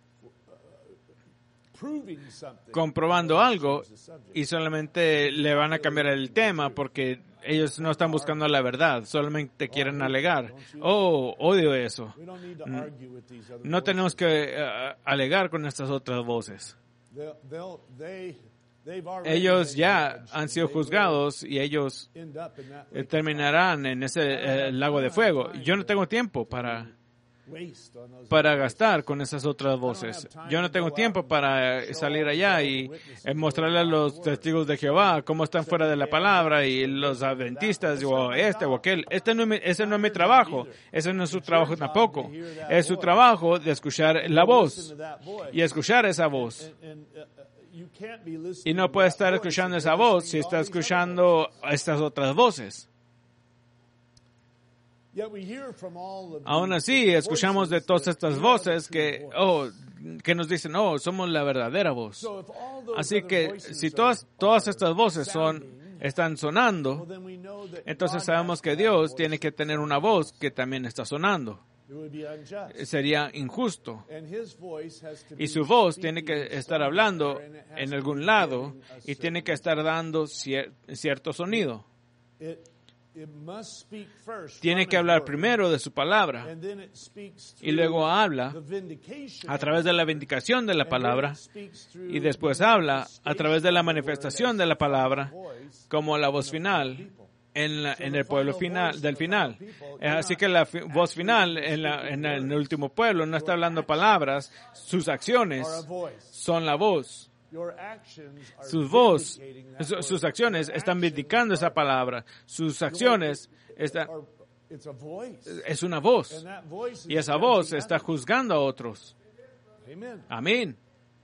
comprobando algo y solamente le van a cambiar el tema porque ellos no están buscando la verdad, solamente quieren alegar. Oh, odio eso. No tenemos que uh, alegar con estas otras voces. Ellos ya han sido juzgados y ellos eh, terminarán en ese eh, lago de fuego. Yo no tengo tiempo para para gastar con esas otras voces. Yo no tengo tiempo para salir allá y mostrarle a los testigos de Jehová cómo están fuera de la palabra y los adventistas o este o aquel. Este no es mi, ese no es mi trabajo. Ese no es su trabajo tampoco. Es su trabajo de escuchar la voz y escuchar esa voz. Y no puede estar escuchando esa voz si está escuchando estas otras voces. Aún así, escuchamos de todas estas voces que, oh, que nos dicen, oh, somos la verdadera voz. Así que si todas, todas estas voces son, están sonando, entonces sabemos que Dios tiene que tener una voz que también está sonando. Sería injusto. Y su voz tiene que estar hablando en algún lado y tiene que estar dando cier- cierto sonido. Tiene que hablar primero de su palabra y luego habla a través de la vindicación de la palabra y después habla a través de la manifestación de la palabra como la voz final en, la, en el pueblo final del final. Así que la fi- voz final en, la, en el último pueblo no está hablando palabras, sus acciones son la voz. Sus voz, su- sus acciones están vindicando esa palabra. Sus acciones están, es una voz. Y esa voz está juzgando a otros. Amén.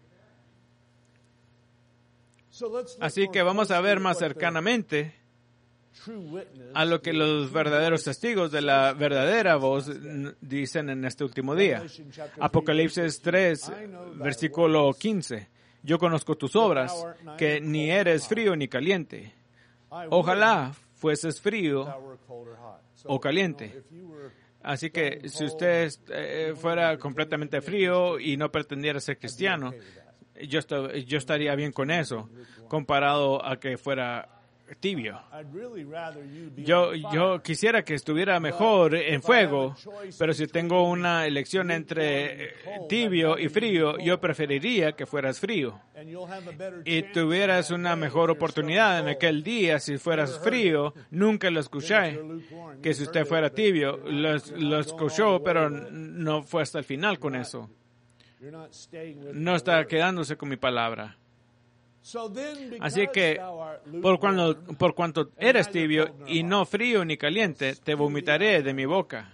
Así que vamos a ver más cercanamente a lo que los verdaderos testigos de la verdadera voz n- dicen en este último día. Apocalipsis tres, versículo quince. Yo conozco tus obras, que ni eres frío ni caliente. Ojalá fueses frío o caliente. Así que si usted eh, fuera completamente frío y no pretendiera ser cristiano, yo, est- yo estaría bien con eso, comparado a que fuera tibio. Yo, yo quisiera que estuviera mejor en fuego, pero si tengo una elección entre tibio y frío, yo preferiría que fueras frío. Y tuvieras una mejor oportunidad en aquel día si fueras frío. Nunca lo escuché, que si usted fuera tibio, lo, lo escuchó, pero no fue hasta el final con eso. No está quedándose con mi palabra. Así que, por cuando, por cuanto eres tibio y no frío ni caliente, te vomitaré de mi boca.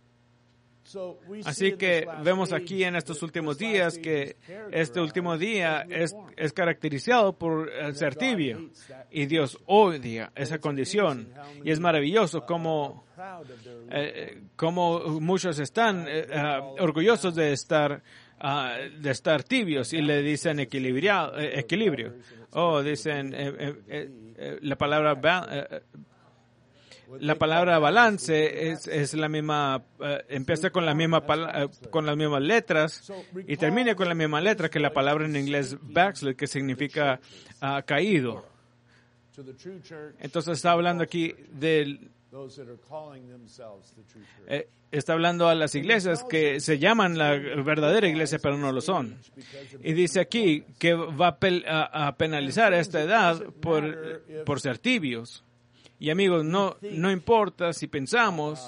Así que vemos aquí en estos últimos días que este último día es, es caracterizado por el ser tibio. Y Dios odia esa condición. Y es maravilloso cómo, eh, cómo muchos están eh, uh, orgullosos de estar Uh, de estar tibios y le dicen equilibrio. Eh, equilibrio. O dicen eh, eh, eh, la palabra ba- eh, la palabra balance es, es la misma, eh, empieza con la misma pala- eh, con las mismas letras y termina con la misma letra que la palabra en inglés backslid, que significa uh, caído. Entonces está hablando aquí del eh, está hablando a las iglesias que se llaman la verdadera iglesia, pero no lo son. Y dice aquí que va a, pel- a, a penalizar a esta edad por, por ser tibios. Y amigos, no, no importa si pensamos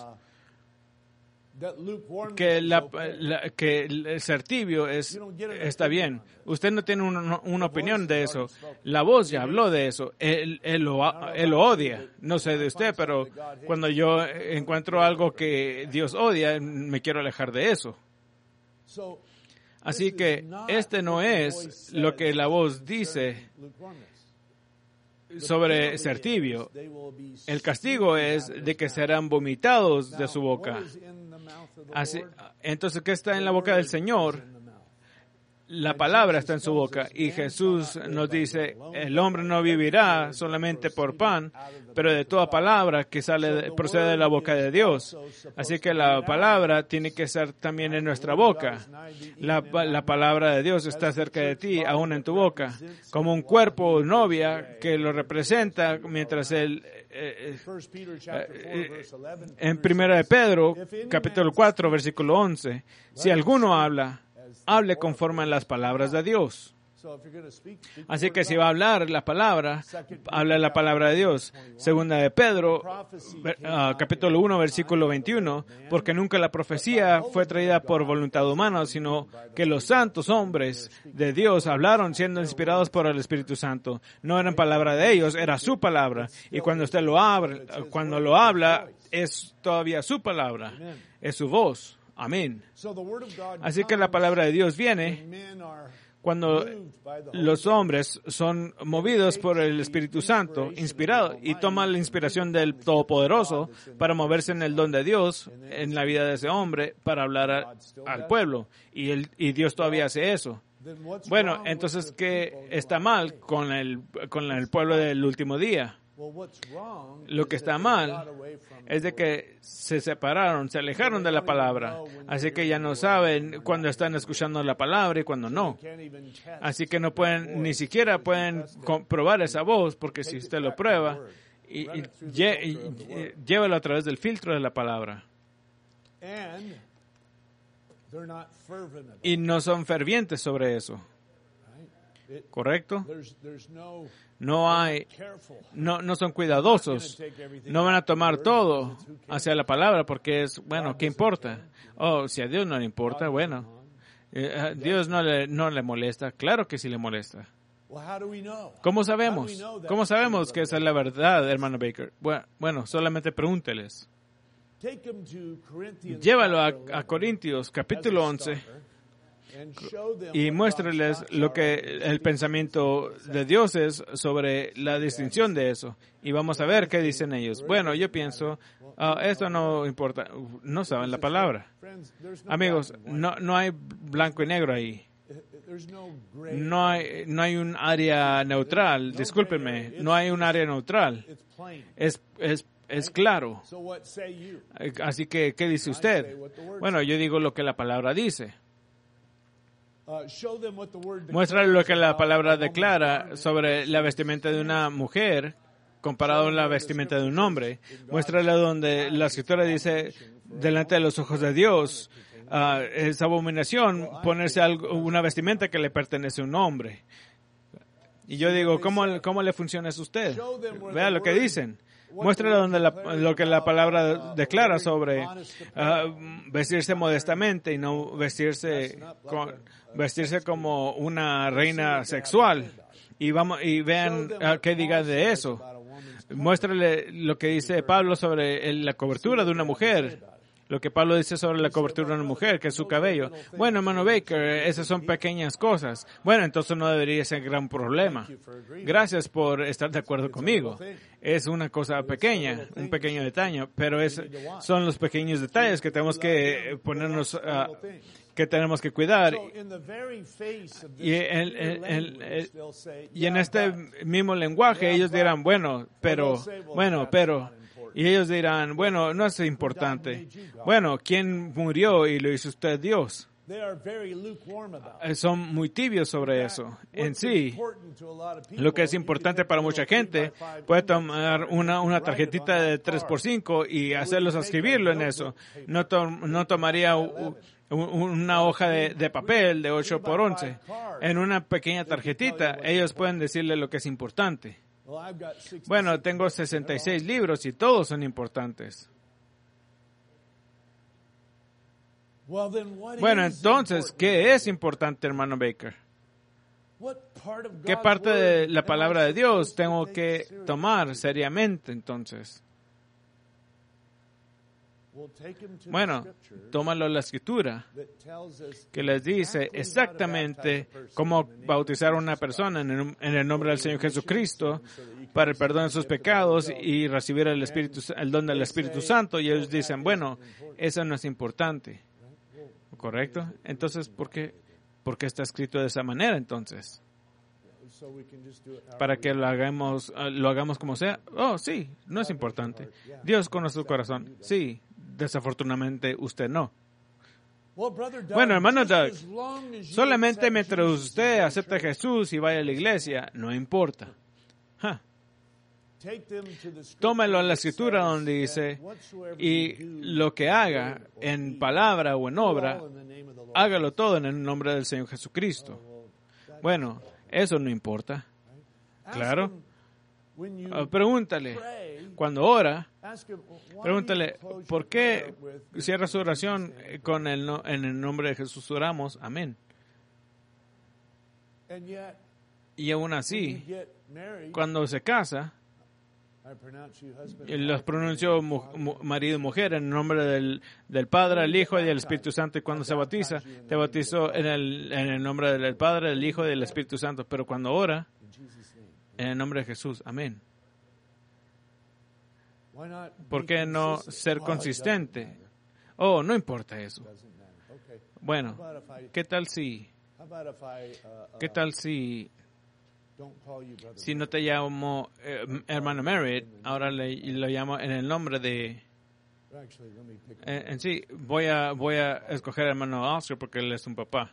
que, la, la, que el ser tibio es, está bien. Usted no tiene una, una opinión de eso. La voz ya habló de eso. Él, él, lo, él lo odia. No sé de usted, pero cuando yo encuentro algo que Dios odia, me quiero alejar de eso. Así que este no es lo que la voz dice sobre ser tibio. El castigo es de que serán vomitados de su boca. Así, entonces, ¿qué está en la boca del Señor? La palabra está en su boca. Y Jesús nos dice, el hombre no vivirá solamente por pan, pero de toda palabra que sale de, procede de la boca de Dios. Así que la palabra tiene que estar también en nuestra boca. La, la palabra de Dios está cerca de ti, aún en tu boca, como un cuerpo novia que lo representa mientras él... Eh, eh, en Primera de Pedro, capítulo cuatro, versículo once, si alguno habla, hable conforme a las palabras de Dios. Así que si va a hablar la palabra, habla la palabra de Dios. Segunda de Pedro, uh, capítulo uno, versículo veintiuno, porque nunca la profecía fue traída por voluntad humana, sino que los santos hombres de Dios hablaron siendo inspirados por el Espíritu Santo. No eran palabra de ellos, era su palabra. Y cuando usted lo habla, cuando lo habla, es todavía su palabra, es su voz. Amén. Así que la palabra de Dios viene cuando los hombres son movidos por el Espíritu Santo, inspirados, y toman la inspiración del Todopoderoso para moverse en el don de Dios en la vida de ese hombre para hablar a, al pueblo. Y, el, y Dios todavía hace eso. Bueno, entonces, ¿qué está mal con el, con el pueblo del último día? Lo que está mal es de que se separaron, se alejaron de la palabra. Así que ya no saben cuándo están escuchando la palabra y cuándo no. Así que no pueden, ni siquiera pueden comprobar esa voz, porque si usted lo prueba, y, y, y, y, llévalo a través del filtro de la palabra. Y no son fervientes sobre eso. ¿Correcto? No hay, no, no son cuidadosos. No van a tomar todo hacia la palabra porque es, bueno, ¿qué importa? Oh, si a Dios no le importa, bueno. Eh, a Dios no le, no le molesta. Claro que sí le molesta. ¿Cómo sabemos? ¿Cómo sabemos que esa es la verdad, hermano Baker? Bueno, bueno solamente pregúnteles. Llévalo a, a Corintios, capítulo once. Y muéstreles lo que el pensamiento de Dios es sobre la distinción de eso. Y vamos a ver qué dicen ellos. Bueno, yo pienso, uh, esto no importa. No saben la palabra. Amigos, no, no hay blanco y negro ahí. No hay, no hay un área neutral. Discúlpenme, no hay un área neutral. Es, es, es claro. Así que, ¿qué dice usted? Bueno, yo digo lo que la palabra dice. Muéstrale lo que la palabra declara sobre la vestimenta de una mujer comparado con la vestimenta de un hombre. Muéstrale donde la Escritura dice, delante de los ojos de Dios, uh, es abominación ponerse algo, una vestimenta que le pertenece a un hombre. Y yo digo, ¿cómo, cómo le funciona eso a usted? Vea lo que dicen. Muéstrale donde la, lo que la palabra declara sobre uh, vestirse modestamente y no vestirse con, vestirse como una reina sexual. Y vamos y vean uh, qué diga de eso. Muéstrale lo que dice Pablo sobre el, la cobertura de una mujer. Lo que Pablo dice sobre la cobertura de una mujer, que es su cabello. Bueno, hermano Baker, esas son pequeñas cosas. Bueno, entonces no debería ser gran problema. Gracias por estar de acuerdo conmigo. Es una cosa pequeña, un pequeño detalle, pero es, son los pequeños detalles que tenemos que ponernos, uh, que tenemos que cuidar. Y en, en, en, en, y en este mismo lenguaje ellos dirán, bueno, pero, bueno, pero... Y ellos dirán, bueno, no es importante. Bueno, ¿quién murió y lo hizo usted Dios? Son muy tibios sobre eso. En sí, lo que es importante para mucha gente, puede tomar una, una tarjetita de tres por cinco y hacerlos escribirlo en eso. No, to, no tomaría u, u, una hoja de, de papel de ocho por once. En una pequeña tarjetita, ellos pueden decirle lo que es importante. Bueno, tengo sesenta y seis libros y todos son importantes. Bueno, entonces, ¿qué es importante, hermano Baker? ¿Qué parte de la palabra de Dios tengo que tomar seriamente, entonces? Bueno, tómalo a la Escritura, que les dice exactamente cómo bautizar a una persona en el, en el nombre del Señor Jesucristo para el perdón de sus pecados y recibir el Espíritu, el don del Espíritu Santo. Y ellos dicen, bueno, eso no es importante. ¿Correcto? Entonces, ¿por qué, por qué está escrito de esa manera, entonces? Para que lo hagamos, lo hagamos como sea. Oh, sí, no es importante. Dios conoce su corazón. Sí, desafortunadamente usted no. Bueno, hermano Doug, solamente mientras usted acepte a Jesús y vaya a la iglesia, no importa. Huh. Tómelo a la Escritura donde dice, y lo que haga en palabra o en obra, hágalo todo en el nombre del Señor Jesucristo. Bueno, Eso no importa. Claro. Uh, pregúntale, cuando ora, pregúntale, ¿por qué cierra su oración con el no, en el nombre de Jesús oramos? Amén. Y aún así, cuando se casa, los pronunció mu, mu, marido y mujer en el nombre del, del Padre, del Hijo y del Espíritu Santo. Y cuando se bautiza, te bautizó en el, en el nombre del Padre, del Hijo y del Espíritu Santo. Pero cuando ora, en el nombre de Jesús. Amén. ¿Por qué no ser consistente? Oh, no importa eso. Bueno, ¿qué tal si, qué tal si, si no te llamo eh, hermano Merritt, ahora le, lo llamo en el nombre de, en, en sí, voy a, voy a escoger al hermano Oscar porque él es un papá.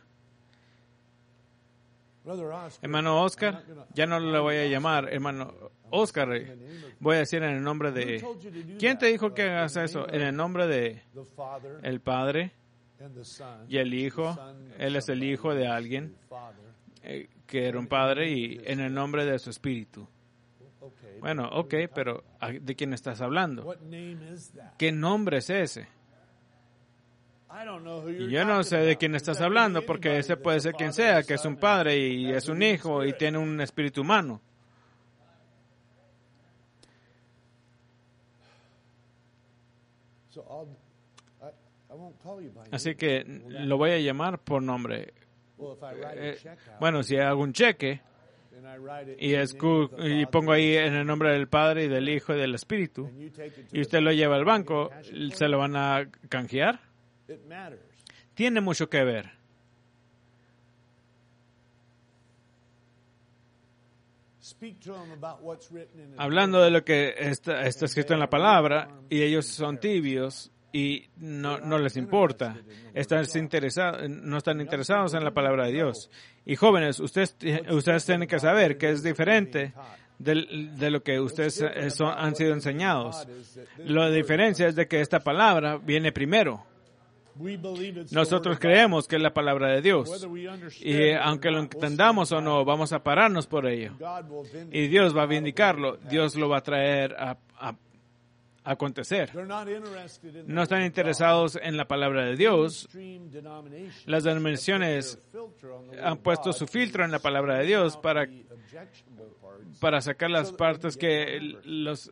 Hermano Oscar, ya no le voy a llamar hermano Oscar, voy a decir en el nombre de... ¿Quién te dijo que hagas eso? En el nombre de el Padre y el Hijo. Él es el hijo de alguien eh, que era un padre, y en el nombre de su Espíritu. Bueno, ok, pero ¿de quién estás hablando? ¿Qué nombre es ese? Y yo no sé de quién estás hablando, porque ese puede ser quien sea, que es un padre y es un hijo y tiene un espíritu humano. Así que lo voy a llamar por nombre. Eh, bueno, si hago un cheque y, escu- y pongo ahí en el nombre del Padre y del Hijo y del Espíritu, y usted lo lleva al banco, ¿se lo van a canjear? Tiene mucho que ver. Hablando de lo que está, está escrito en la palabra, y ellos son tibios y no, no les importa, están interesados, no están interesados en la palabra de Dios. Y jóvenes, ustedes, ustedes tienen que saber que es diferente de, de lo que ustedes son, han sido enseñados. La diferencia es de que esta palabra viene primero. Nosotros creemos que es la palabra de Dios, y aunque lo entendamos o no, vamos a pararnos por ello, y Dios va a vindicarlo. Dios lo va a traer a, a, a acontecer. No están interesados en la palabra de Dios. Las denominaciones han puesto su filtro en la palabra de Dios para, para sacar las partes que los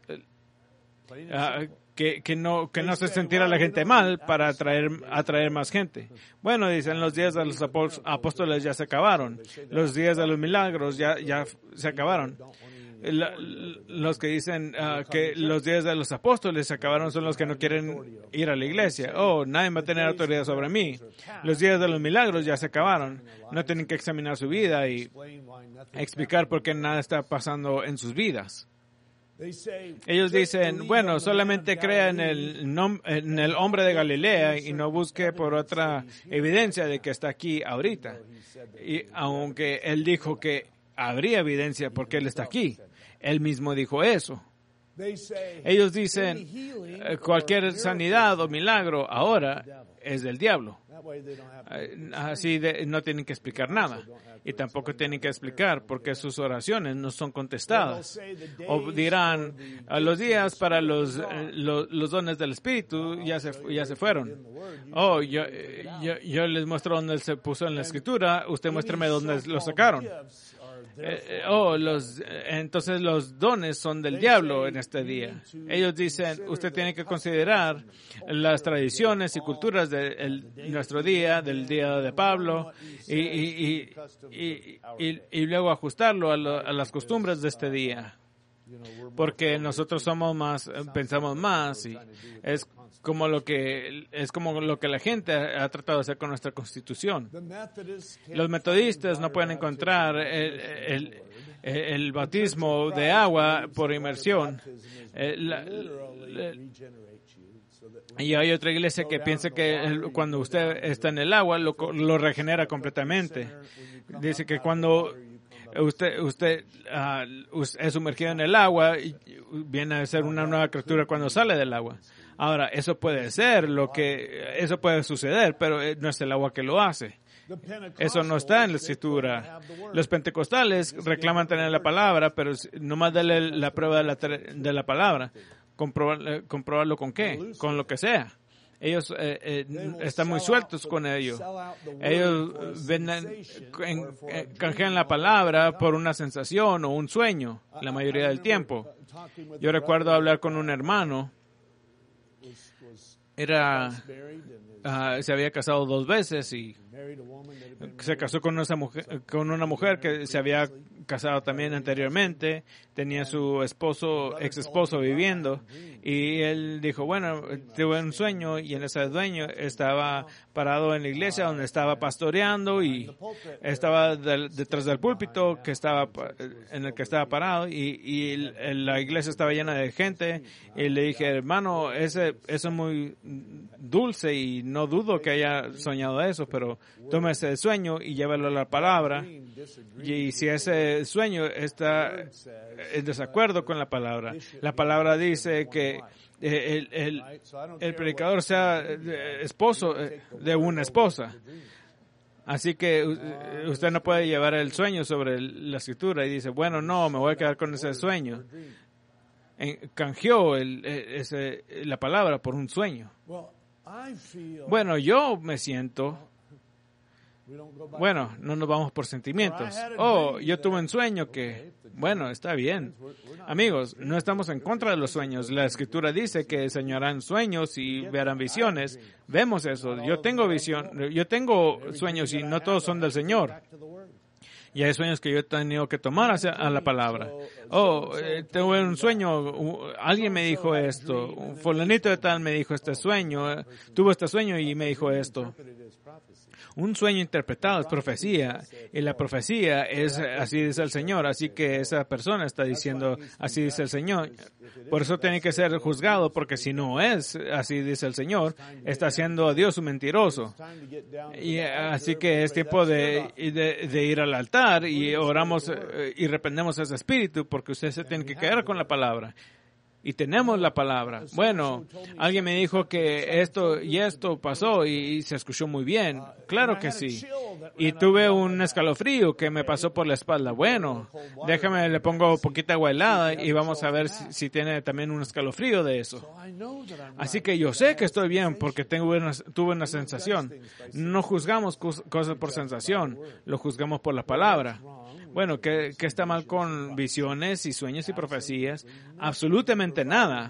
uh, Que, que no que no se sintiera la gente mal, para atraer atraer más gente. Bueno, dicen, los días de los apóstoles ya se acabaron. Los días de los milagros ya, ya se acabaron. La, los que dicen uh, que los días de los apóstoles se acabaron son los que no quieren ir a la iglesia. Oh, nadie va a tener autoridad sobre mí. Los días de los milagros ya se acabaron. No tienen que examinar su vida y explicar por qué nada está pasando en sus vidas. Ellos dicen, bueno, solamente crea en el, nom- en el hombre de Galilea y no busque por otra evidencia de que está aquí ahorita. Y aunque él dijo que habría evidencia porque él está aquí, él mismo dijo eso. Ellos dicen, cualquier sanidad o milagro ahora es del diablo. Así de, no tienen que explicar nada. Y tampoco tienen que explicar por qué sus oraciones no son contestadas. O dirán, los días para los, los, los dones del Espíritu ya se, ya se fueron. Oh, yo, yo, yo les muestro dónde se puso en la Escritura, usted muéstrame dónde lo sacaron. Eh, oh, los, entonces los dones son del diablo en este día. Ellos dicen, usted tiene que considerar las tradiciones y culturas de el, nuestro día, del día de Pablo, y, y, y, y, y, y luego ajustarlo a, lo, a las costumbres de este día. Porque nosotros somos más, pensamos más, y es como lo que es como lo que la gente ha tratado de hacer con nuestra Constitución. Los metodistas no pueden encontrar el, el, el bautismo de agua por inmersión. El, la, la, y hay otra iglesia que piensa que el, cuando usted está en el agua lo, lo regenera completamente. Dice que cuando usted usted uh, es sumergido en el agua, viene a ser una nueva criatura cuando sale del agua. Ahora, eso puede ser, lo que eso puede suceder, pero no es el agua que lo hace. Eso no está en la Escritura. Los pentecostales reclaman tener la palabra, pero nomás darle la prueba de la, de la palabra. Comprobar, comprobarlo con qué, con lo que sea. Ellos eh, eh, están muy sueltos con ello. Ellos venden, en, en, canjean la palabra por una sensación o un sueño, la mayoría del tiempo. Yo recuerdo hablar con un hermano. Era, uh, se había casado dos veces y se casó con una mujer, con una mujer que se había casado también anteriormente, tenía su esposo, ex esposo viviendo, y él dijo, bueno, tuve un sueño, y en ese sueño estaba parado en la iglesia donde estaba pastoreando, y estaba de, detrás del púlpito que estaba en el que estaba parado, y, y la iglesia estaba llena de gente, y le dije, hermano, ese, eso es muy dulce, y no dudo que haya soñado eso, pero toma ese sueño y llévalo a la palabra, y si ese sueño está en desacuerdo con la palabra, la palabra dice que el, el, el predicador sea esposo de una esposa. Así que usted no puede llevar el sueño sobre la escritura y dice, bueno, no, me voy a quedar con ese sueño. Canjeó el, ese, la palabra por un sueño. Bueno, yo me siento... Bueno, no nos vamos por sentimientos. Oh, yo tuve un sueño que... Bueno, está bien. Amigos, no estamos en contra de los sueños. La Escritura dice que soñarán sueños y verán visiones. Vemos eso. Yo tengo visión, yo tengo sueños y no todos son del Señor. Y hay sueños que yo he tenido que tomar hacia a la palabra. Oh, eh, tuve un sueño, alguien me dijo esto, un fulanito de tal me dijo este sueño, eh, tuvo este sueño y me dijo esto. Un sueño interpretado es profecía, y la profecía es así dice el Señor, así que esa persona está diciendo así dice el Señor. Por eso tiene que ser juzgado, porque si no es así dice el Señor, está haciendo a Dios un mentiroso. Y así que es tiempo de, de, de ir al altar y oramos y reprendemos ese espíritu, porque usted se tiene que quedar con la palabra. Y tenemos la palabra. Bueno, alguien me dijo que esto y esto pasó y se escuchó muy bien. Claro que sí. Y tuve un escalofrío que me pasó por la espalda. Bueno, déjame, le pongo poquita agua helada y vamos a ver si, si tiene también un escalofrío de eso. Así que yo sé que estoy bien porque tengo una, tuve una sensación. No juzgamos cosas por sensación, lo juzgamos por la palabra. Bueno, ¿qué, qué está mal con visiones y sueños y profecías? Absolutamente nada.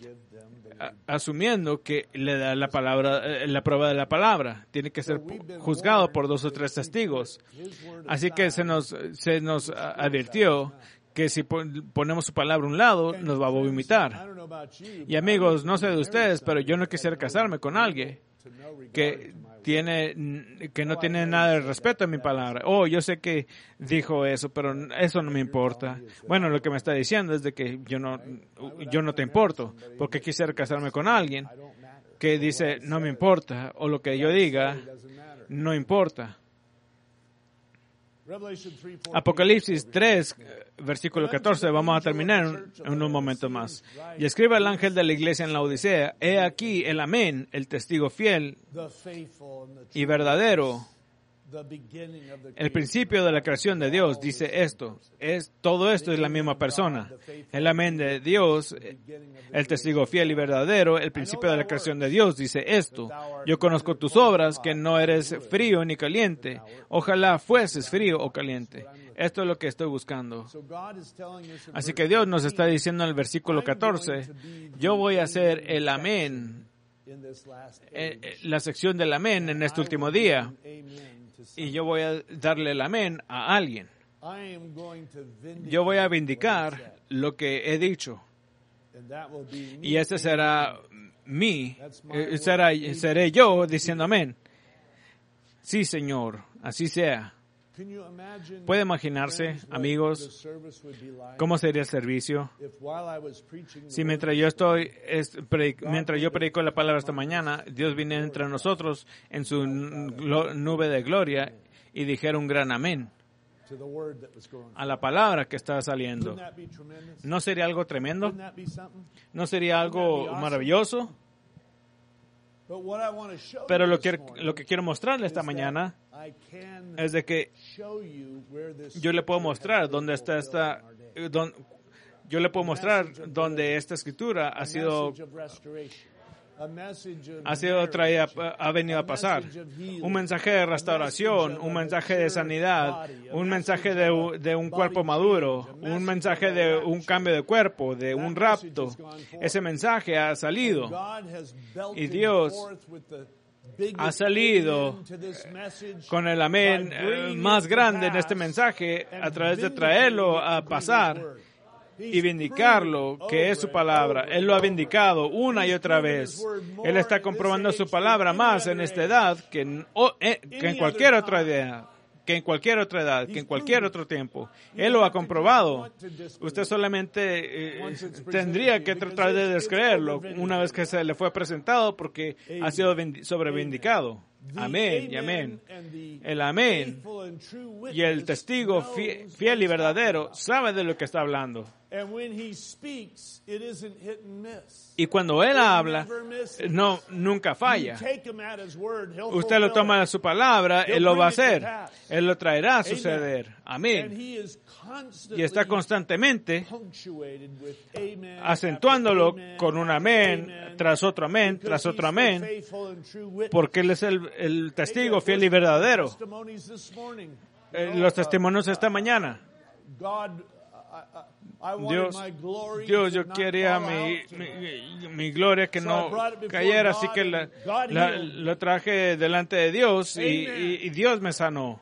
A, asumiendo que le da la palabra, la prueba de la palabra. Tiene que ser juzgado por dos o tres testigos. Así que se nos, se nos advirtió que si ponemos su palabra a un lado, nos va a vomitar. Y amigos, no sé de ustedes, pero yo no quisiera casarme con alguien que tiene que no tiene nada de respeto a mi palabra. Oh, yo sé que dijo eso, pero eso no me importa. Bueno, lo que me está diciendo es de que yo no yo no te importo, porque quisiera casarme con alguien que dice no me importa, o lo que yo diga no importa. Apocalipsis tres, versículo catorce, vamos a terminar en unos momentos más. Y escribe el ángel de la iglesia en la Odisea, he aquí el amén, el testigo fiel y verdadero, el principio de la creación de Dios, dice esto. Es, todo esto es la misma persona. El amén de Dios, el testigo fiel y verdadero, el principio de la creación de Dios, dice esto. Yo conozco tus obras, que no eres frío ni caliente. Ojalá fueses frío o caliente. Esto es lo que estoy buscando. Así que Dios nos está diciendo en el versículo catorce, yo voy a hacer el amén, eh, la sección del amén en este último día. Y yo voy a darle el amén a alguien. Yo voy a vindicar lo que he dicho. Y ese será mí, será, seré yo diciendo amén. Sí, Señor, así sea. ¿Puede imaginarse, amigos, cómo sería el servicio? Si mientras yo estoy, es, mientras yo predico la palabra esta mañana, Dios viene entre nosotros en su nube de gloria y dijera un gran amén a la palabra que está saliendo. ¿No sería algo tremendo? ¿No sería algo maravilloso? Pero lo que, lo que quiero mostrarle esta mañana es de que yo le puedo mostrar dónde está esta, dónde, yo le puedo mostrar dónde esta escritura ha sido ha sido traída, ha venido a pasar. Un mensaje de restauración, un mensaje de sanidad, un mensaje de, de un cuerpo maduro, un mensaje de un cambio de cuerpo, de un rapto. Ese mensaje ha salido y Dios ha salido con el amén eh, más grande en este mensaje a través de traerlo a pasar y vindicarlo, que es su palabra. Él lo ha vindicado una y otra vez. Él está comprobando su palabra más en esta edad que en, o, eh, que en cualquier otra edad, que en cualquier otra edad, que en cualquier otro tiempo. Él lo ha comprobado. Usted solamente eh, tendría que tratar de descreerlo una vez que se le fue presentado porque ha sido sobrevindicado. Amén y amén. El amén y el testigo fiel y verdadero sabe de lo que está hablando. Y cuando él habla, no, nunca falla. Usted lo toma de su palabra, él lo va a hacer. Él lo traerá a suceder. Amén. Y está constantemente acentuándolo con un amén, tras otro amén, tras otro amén, porque él es el, el testigo fiel y verdadero. Eh, los testimonios esta mañana. Dios, Dios, yo quería mi, mi, mi gloria que no cayera, así que la, la, lo traje delante de Dios y, y, y Dios me sanó.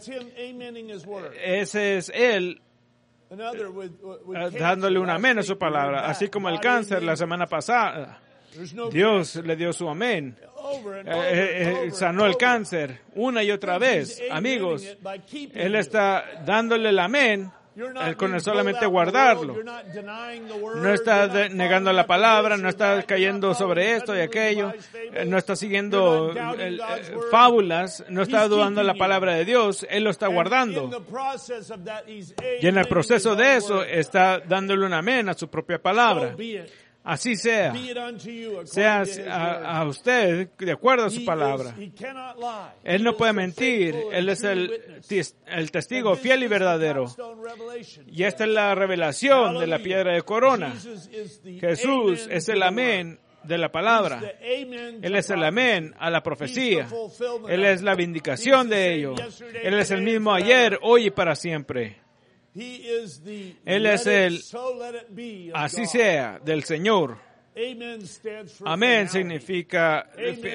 Ese es Él dándole un amén a su palabra, así como el cáncer la semana pasada. Dios le dio su amén. Eh, eh, sanó el cáncer una y otra vez. Amigos, Él está dándole el amén. El con el solamente guardarlo. No está de, negando la palabra, no está cayendo sobre esto y aquello, no está siguiendo el, eh, fábulas, no está dudando la palabra de Dios, Él lo está guardando. Y en el proceso de eso está dándole un amén a su propia palabra. Así sea, sea a, a usted de acuerdo a su palabra. Él no puede mentir, Él es el, el testigo fiel y verdadero. Y esta es la revelación de la piedra de corona. Jesús es el amén de la palabra. Él es el amén a la profecía. Él es la vindicación de ello. Él es el mismo ayer, hoy y para siempre. Él es el así sea del Señor. Amén significa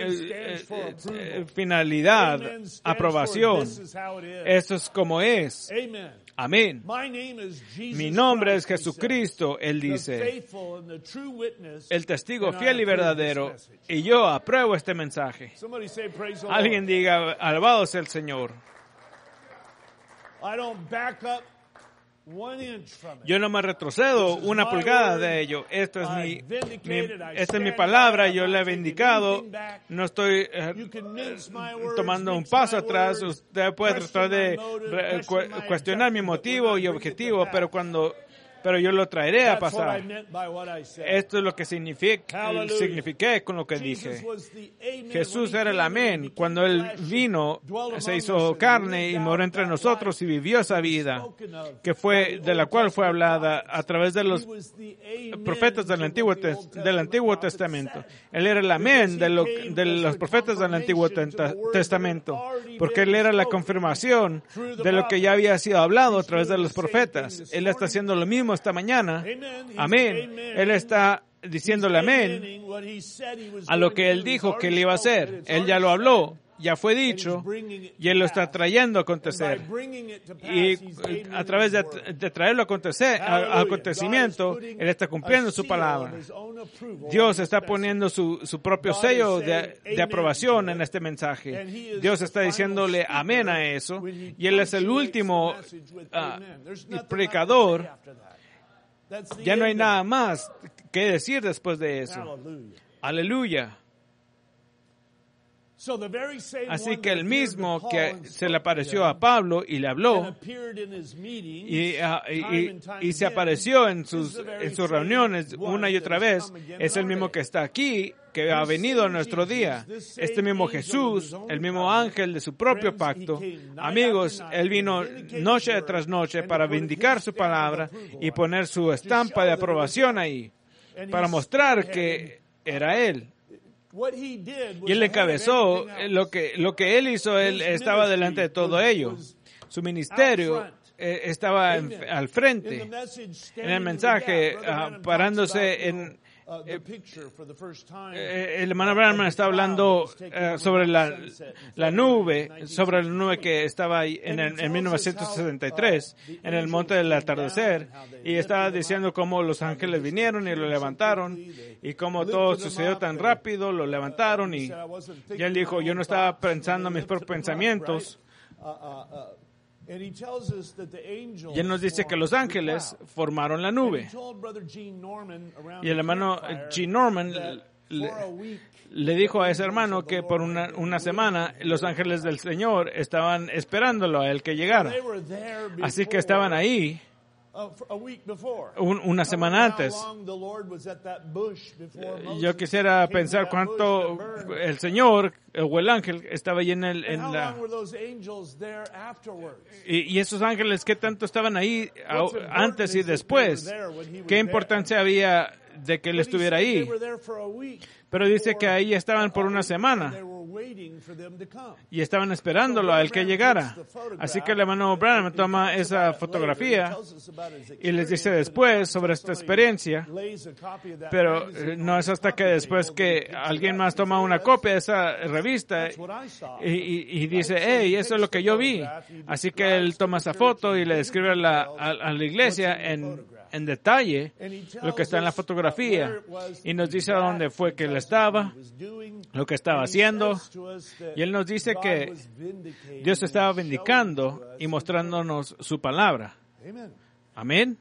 finalidad, aprobación. Eso es como es. Amén. Mi nombre es Jesucristo, Él dice, el testigo fiel y verdadero, y yo apruebo este mensaje. Alguien diga, alabado sea el Señor. Yo no me retrocedo una pulgada de ello. Esto es mi, mi, esta es mi palabra, yo la he vindicado. No estoy eh, tomando un paso atrás. Usted puede tratar de re, cu cuestionar mi motivo y objetivo, pero cuando pero yo lo traeré a pasar. Esto es lo que significa, signifiqué con lo que dije. Jesús era el amén. Cuando Él vino, se hizo carne y murió entre nosotros y vivió esa vida, que fue, de la cual fue hablada a través de los profetas del Antiguo, del Antiguo Testamento. Él era el amén de, lo, de los profetas del Antiguo Testamento, porque Él era la confirmación de lo que ya había sido hablado a través de los profetas. Él está haciendo lo mismo esta mañana. Amén. Él está diciéndole amén a lo que Él dijo que Él iba a hacer. Él ya lo habló, ya fue dicho, y Él lo está trayendo a acontecer. Y a través de, de traerlo a acontecer, a, a acontecimiento, Él está cumpliendo su palabra. Dios está poniendo su, su propio sello de, de aprobación en este mensaje. Dios está diciéndole amén a eso, y Él es el último uh, predicador. Ya no hay nada más que decir después de eso. Aleluya. Así que el mismo que se le apareció a Pablo y le habló y, uh, y, y, y se apareció en sus, en sus reuniones una y otra vez, es el mismo que está aquí, que ha venido a nuestro día. Este mismo Jesús, el mismo ángel de su propio pacto. Amigos, Él vino noche tras noche para vindicar su palabra y poner su estampa de aprobación ahí, para mostrar que era Él. Y Él encabezó lo que, lo que Él hizo, Él estaba delante de todo ello. Su ministerio eh, estaba en, al frente. En el mensaje, uh, parándose en... Eh, eh, el hermano Branham está hablando eh, sobre la, la nube, sobre la nube que estaba ahí en, el, en mil novecientos sesenta y tres, en el monte del atardecer, y estaba diciendo cómo los ángeles vinieron y lo levantaron, y cómo todo sucedió tan rápido, lo levantaron, y, y él dijo, yo no estaba pensando en mis propios pensamientos. Y él nos dice que los ángeles formaron la nube. Y el hermano G. Norman le, le dijo a ese hermano que por una, una semana los ángeles del Señor estaban esperándolo a él que llegara. Así que estaban ahí Un, una semana antes. Yo quisiera pensar cuánto el Señor o el ángel estaba ahí en, el, en la... Y, y esos ángeles, ¿qué tanto estaban ahí antes y después? ¿Qué importancia había de que él estuviera ahí? Pero dice que ahí estaban por una semana y estaban esperándolo a él que llegara. Así que el hermano Branham toma esa fotografía y les dice después sobre esta experiencia, pero no es hasta que después que alguien más toma una copia de esa revista y, y, y dice, hey, eso es lo que yo vi. Así que él toma esa foto y le describe a la, a, a la iglesia en en detalle lo que está en la fotografía y nos dice a dónde fue que él estaba, lo que estaba haciendo, y él nos dice que Dios estaba vindicando y mostrándonos su palabra. Amén.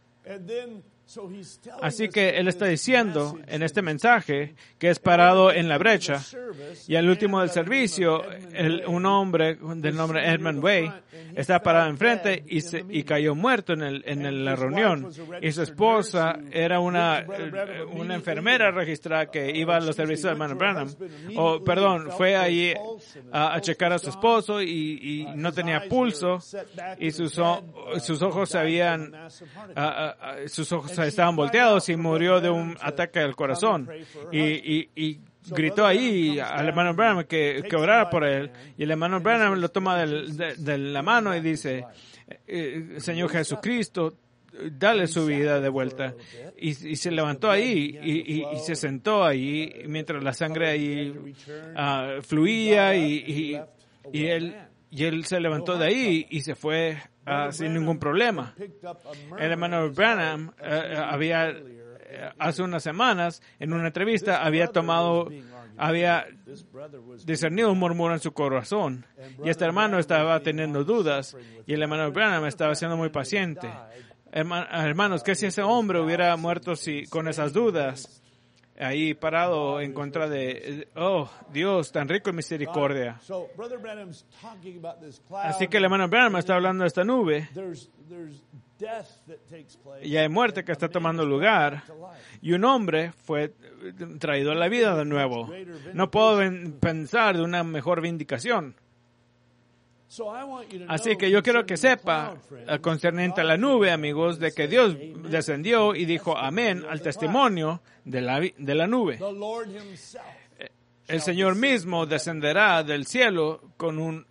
Así que él está diciendo en este mensaje que es parado en la brecha, y al último del servicio el, un hombre del nombre Edmund Way está parado enfrente y, se, y cayó muerto en, el, en el, la reunión, y su esposa era una, una enfermera registrada que iba a los servicios de hermano Branham, o perdón, fue ahí a, a checar a su esposo y, y no tenía pulso y sus, sus ojos se habían uh, uh, sus ojos estaban volteados y murió de un ataque al corazón. Y, y, y gritó ahí al hermano Branham que, que orara por él. Y el hermano Branham lo toma del, de, de la mano y dice, eh, Señor Jesucristo, dale su vida de vuelta. Y, y se levantó ahí y, y, y se sentó ahí mientras la sangre ahí uh, fluía y, y, y él... Y él se levantó de ahí y se fue uh, sin ningún problema. El hermano Branham uh, había, uh, hace unas semanas, en una entrevista, había tomado, había discernido un murmuro en su corazón. Y este hermano estaba teniendo dudas. Y el hermano Branham estaba siendo muy paciente. Herman, hermanos, ¿qué si ese hombre hubiera muerto si, con esas dudas? Ahí parado en contra de, oh, Dios, tan rico en misericordia. Así que el hermano Branham está hablando de esta nube. Y hay muerte que está tomando lugar. Y un hombre fue traído a la vida de nuevo. No puedo pensar de una mejor vindicación. Así que yo quiero que sepa, concerniente a la nube, amigos, de que Dios descendió y dijo amén al testimonio de la, de la nube. El Señor mismo descenderá del cielo con un,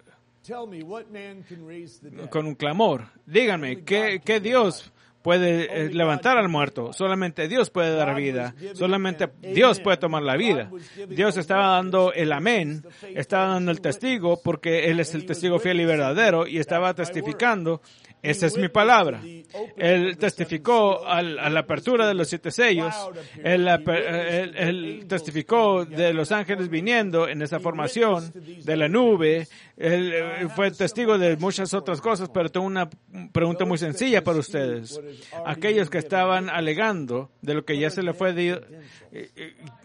con un clamor. Díganme, ¿qué, qué Dios puede levantar al muerto? Solamente Dios puede dar vida. Solamente Dios puede tomar la vida. Dios estaba dando el amén, estaba dando el testigo, porque Él es el testigo fiel y verdadero, y estaba testificando, esa es mi palabra. Él testificó al, a la apertura de los siete sellos, él, él, él testificó de los ángeles viniendo en esa formación, de la nube. Él fue testigo de muchas otras cosas, pero tengo una pregunta muy sencilla para ustedes. Aquellos que estaban alegando de lo que ya se le fue de,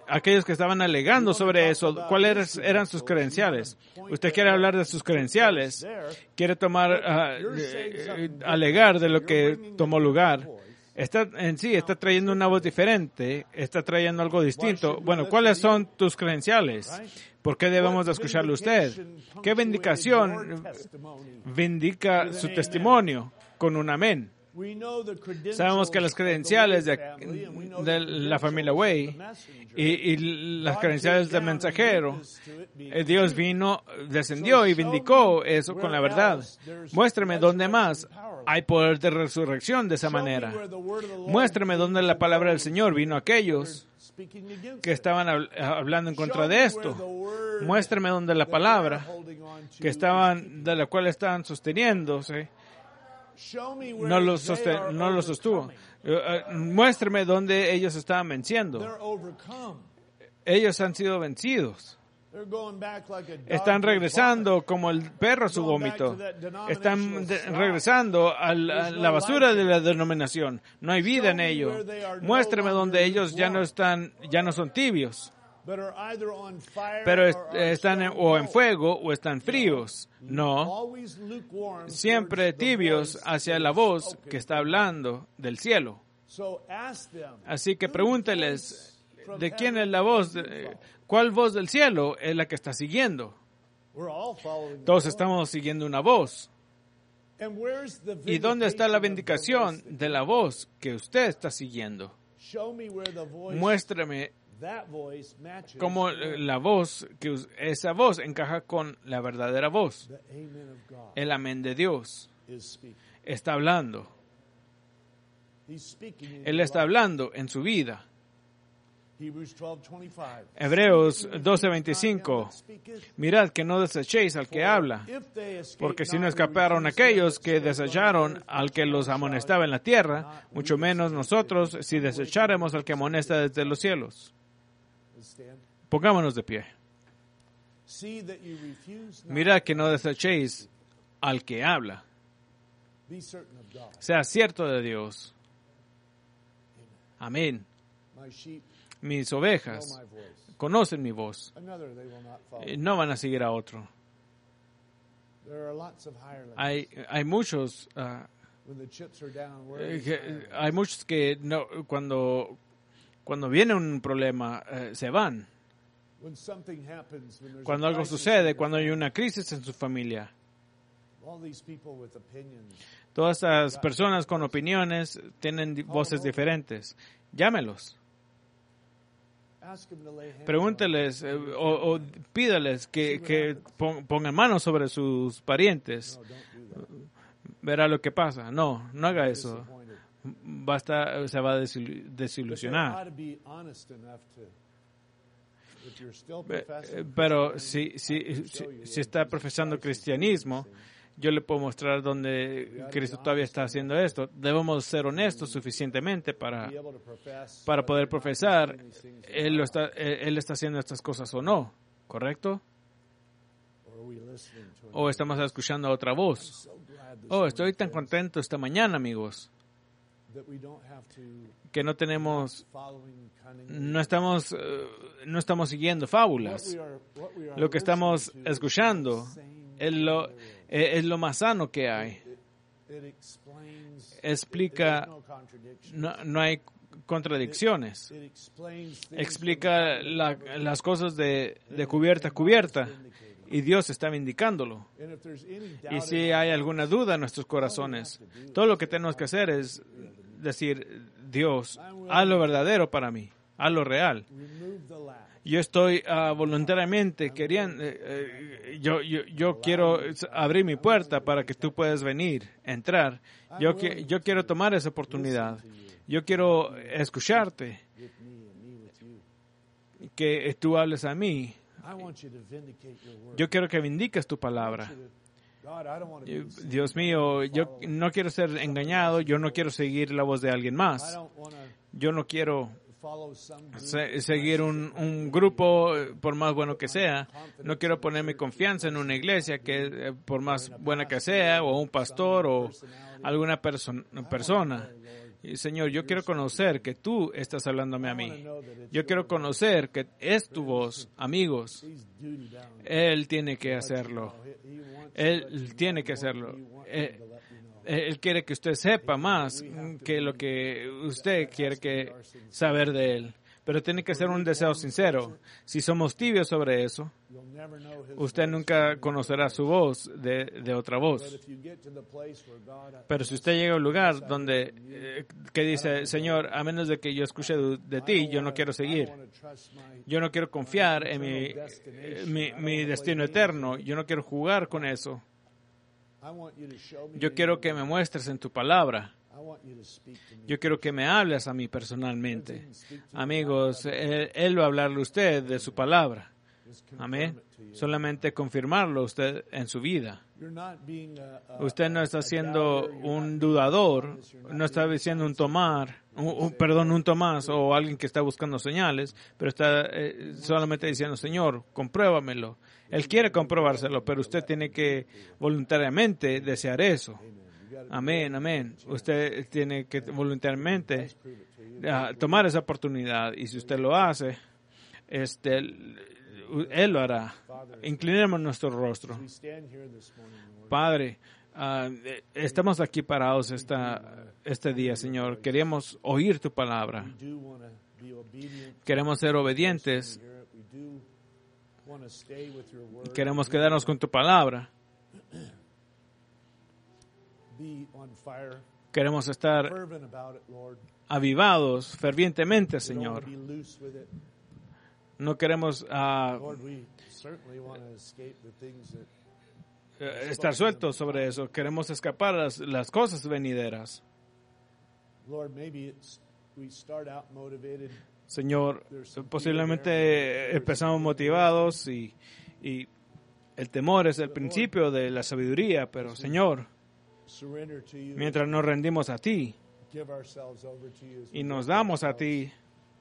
aquellos que estaban alegando sobre eso, ¿cuáles eran sus credenciales? Usted quiere hablar de sus credenciales, quiere tomar, uh, eh, alegar de lo que tomó lugar. Está, en sí, está trayendo una voz diferente, está trayendo algo distinto. Bueno, ¿cuáles son tus credenciales? ¿Por qué debemos de escucharle a usted? ¿Qué vindicación vindica su testimonio con un amén? Sabemos que las credenciales de, de la familia Way y, y las credenciales del mensajero, Dios vino, descendió y vindicó eso con la verdad. Muéstrame dónde más hay poder de resurrección de esa manera. Muéstrame dónde la palabra del Señor vino a aquellos que estaban hablando en contra de esto. Muéstrame dónde la palabra que estaban, de la cual estaban sosteniéndose, no lo, sosten, no lo sostuvo. Uh, uh, muéstrame dónde ellos estaban venciendo. Ellos han sido vencidos. Están regresando como el perro a su vómito. Están de, regresando a la, a la basura de la denominación. No hay vida en ello. Muéstrame dónde ellos ya no están, ya no son tibios, pero est están en, o en fuego o están fríos. No, siempre tibios hacia la voz que está hablando del cielo. Así que pregúnteles, ¿de quién es la voz? De, ¿cuál voz del cielo es la que está siguiendo? Todos estamos siguiendo una voz. ¿Y dónde está la vindicación de la voz que usted está siguiendo? Muéstrame cómo la voz, que esa voz encaja con la verdadera voz. El amén de Dios está hablando. Él está hablando en su vida. Hebreos doce veinticinco. Mirad que no desechéis al que habla, porque si no escaparon aquellos que desecharon al que los amonestaba en la tierra, mucho menos nosotros si desecháremos al que amonesta desde los cielos. Pongámonos de pie. Mirad que no desechéis al que habla. Sea cierto de Dios. Amén. Mis ovejas conocen mi voz. No van a seguir a otro. Hay, hay muchos, uh, que, hay muchos que no, cuando, cuando viene un problema uh, se van. Cuando algo sucede, cuando hay una crisis en su familia. Todas estas personas con opiniones tienen voces diferentes. Llámelos. Pregúnteles eh, o, o pídales que, que pongan manos sobre sus parientes. Verá lo que pasa. No, no haga eso. Basta, se va a desilusionar. Pero si, si, si, si está profesando cristianismo, yo le puedo mostrar dónde Cristo todavía está haciendo esto. Debemos ser honestos suficientemente para, para poder profesar él, lo está, él está haciendo estas cosas o no, ¿correcto? O estamos escuchando otra voz. Oh, estoy tan contento esta mañana, amigos, que no tenemos, no estamos, no estamos siguiendo fábulas. Lo que estamos escuchando es lo, es lo más sano que hay. Explica, no, no hay contradicciones. Explica la, las cosas de, de cubierta a cubierta y Dios está vindicándolo. Y si hay alguna duda en nuestros corazones, todo lo que tenemos que hacer es decir, Dios, haz lo verdadero para mí, haz lo real. Yo estoy uh, voluntariamente queriendo, eh, eh, yo, yo, yo quiero abrir mi puerta para que tú puedas venir, entrar. Yo, que, yo quiero tomar esa oportunidad. Yo quiero escucharte, que tú hables a mí. Yo quiero que vindiques tu palabra. Dios mío, yo no quiero ser engañado, yo no quiero seguir la voz de alguien más. Yo no quiero se, seguir un, un grupo, por más bueno que sea. No quiero poner mi confianza en una iglesia, que por más buena que sea, o un pastor, o alguna perso- persona. Y, Señor, yo quiero conocer que tú estás hablándome a mí. Yo quiero conocer que es tu voz. Amigos, Él tiene que hacerlo. Él tiene que hacerlo. Él, Él quiere que usted sepa más que lo que usted quiere que saber de Él. Pero tiene que ser un deseo sincero. Si somos tibios sobre eso, usted nunca conocerá su voz de, de otra voz. Pero si usted llega a un lugar donde eh, que dice, Señor, a menos de que yo escuche de, de ti, yo no quiero seguir. Yo no quiero confiar en mi, eh, mi, mi destino eterno. Yo no quiero jugar con eso. Yo quiero que me muestres en tu palabra. Yo quiero que me hables a mí personalmente. Amigos, Él, él va a hablarle a usted de su palabra. Amén. Solamente confirmarlo usted en su vida. Usted no está siendo un dudador, no está siendo un tomar, un, un, perdón, un Tomás o alguien que está buscando señales, pero está eh, solamente diciendo, Señor, compruébamelo. Él quiere comprobárselo, pero usted tiene que voluntariamente desear eso. Amén, amén. Usted tiene que voluntariamente uh, tomar esa oportunidad, y si usted lo hace, este, Él lo hará. Inclinemos nuestro rostro. Padre, uh, estamos aquí parados esta, este día, Señor. Queremos oír tu palabra. Queremos ser obedientes. Queremos quedarnos con tu palabra. Queremos estar avivados fervientemente, Señor. No queremos uh, estar sueltos sobre eso. Queremos escapar a las, las cosas venideras. Señor, posiblemente empezamos motivados y, y el temor es el principio de la sabiduría, pero Señor, mientras nos rendimos a ti y nos damos a ti,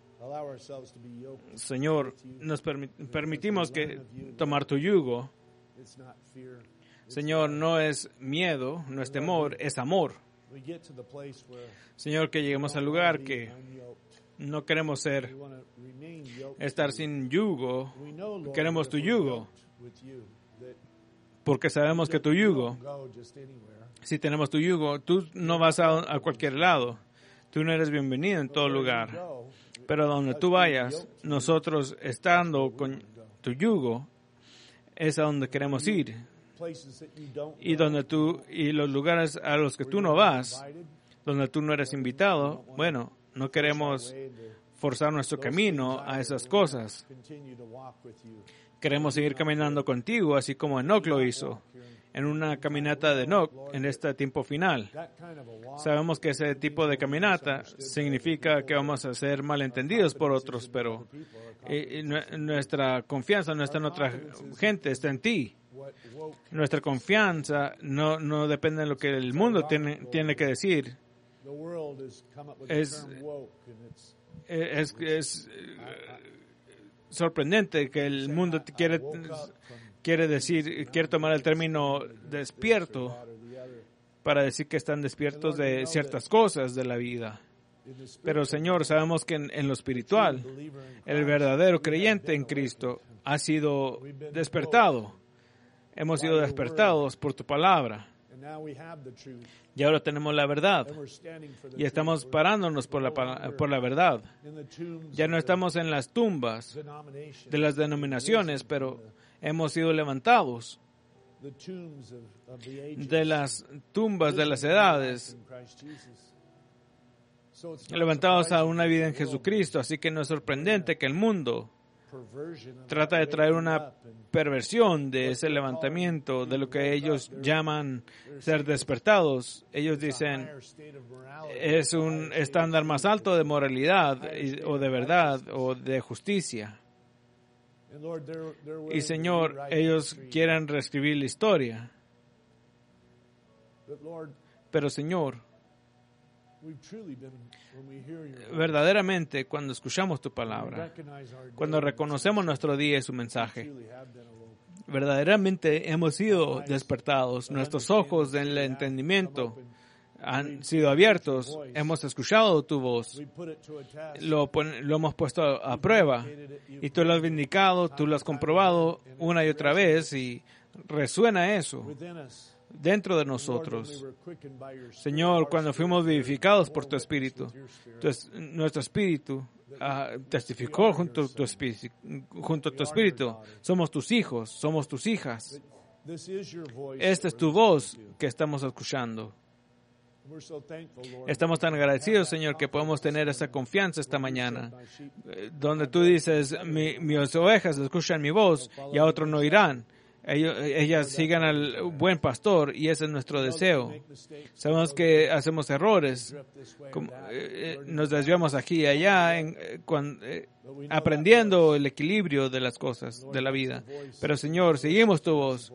Señor, nos permi- permitimos que tomar tu yugo. Señor, no es miedo, no es temor, es amor. Señor, que lleguemos al lugar que no queremos ser, estar sin yugo, queremos tu yugo, porque sabemos que tu yugo, si tenemos tu yugo, tú no vas a, a cualquier lado, tú no eres bienvenido en todo lugar, pero donde tú vayas, nosotros estando con tu yugo, es a donde queremos ir, y donde tú, y los lugares a los que tú no vas, donde tú no eres invitado, bueno, no queremos forzar nuestro camino a esas cosas. Queremos seguir caminando contigo, así como Enoc lo hizo, en una caminata de Enoc en este tiempo final. Sabemos que ese tipo de caminata significa que vamos a ser malentendidos por otros, pero eh, nuestra confianza no está en otra gente, está en ti. Nuestra confianza no, no depende de lo que el mundo tiene, tiene que decir. Es, es, es sorprendente que el mundo quiere, quiere decir, quiere tomar el término despierto para decir que están despiertos de ciertas cosas de la vida. Pero, Señor, sabemos que en, en lo espiritual, el verdadero creyente en Cristo ha sido despertado. Hemos sido despertados por tu palabra. Y ahora tenemos la verdad. Y estamos parándonos por la, por la verdad. Ya no estamos en las tumbas de las denominaciones, pero hemos sido levantados de las tumbas de las edades, levantados a una vida en Jesucristo. Así que no es sorprendente que el mundo trata de traer una perversión de ese levantamiento, de lo que ellos llaman ser despertados. Ellos dicen, es un estándar más alto de moralidad o de verdad o de justicia. Y, Señor, ellos quieren reescribir la historia. Pero, Señor, verdaderamente, cuando escuchamos tu palabra, cuando reconocemos nuestro día y su mensaje, verdaderamente hemos sido despertados. Nuestros ojos del entendimiento han sido abiertos, hemos escuchado tu voz, lo, pon, lo hemos puesto a, a prueba y tú lo has vindicado, tú lo has comprobado una y otra vez y resuena eso dentro de nosotros. Señor, cuando fuimos vivificados por tu Espíritu, tu, nuestro Espíritu uh, testificó junto a, tu espíritu, junto a tu Espíritu. Somos tus hijos, somos tus hijas. Esta es tu voz que estamos escuchando. Estamos tan agradecidos, Señor, que podemos tener esa confianza esta mañana, donde tú dices, Mi, mis ovejas escuchan mi voz y a otros no irán. Ellos, ellas sigan al buen pastor y ese es nuestro deseo. Sabemos que hacemos errores, como, eh, nos desviamos aquí y allá, en, cuando, eh, aprendiendo el equilibrio de las cosas de la vida. Pero Señor, seguimos tu voz.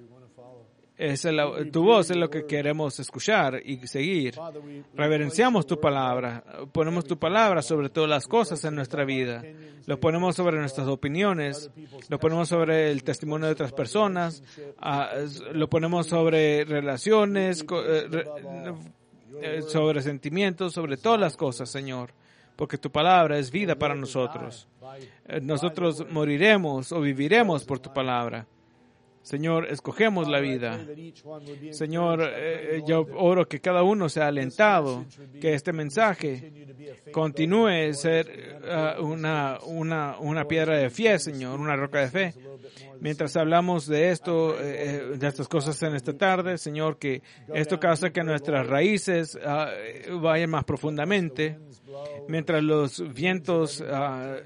Es el, tu voz es lo que queremos escuchar y seguir. Reverenciamos tu palabra. Ponemos tu palabra sobre todas las cosas en nuestra vida. Lo ponemos sobre nuestras opiniones. Lo ponemos sobre el testimonio de otras personas. Uh, lo ponemos sobre relaciones, uh, re, uh, sobre sentimientos, sobre todas las cosas, Señor. Porque tu palabra es vida para nosotros. Uh, nosotros moriremos o viviremos por tu palabra. Señor, escogemos la vida. Señor, eh, yo oro que cada uno sea alentado, que este mensaje continúe a ser uh, una, una, una piedra de fe, Señor, una roca de fe. Mientras hablamos de esto, eh, de estas cosas en esta tarde, Señor, que esto causa que nuestras raíces uh, vayan más profundamente, mientras los vientos Uh,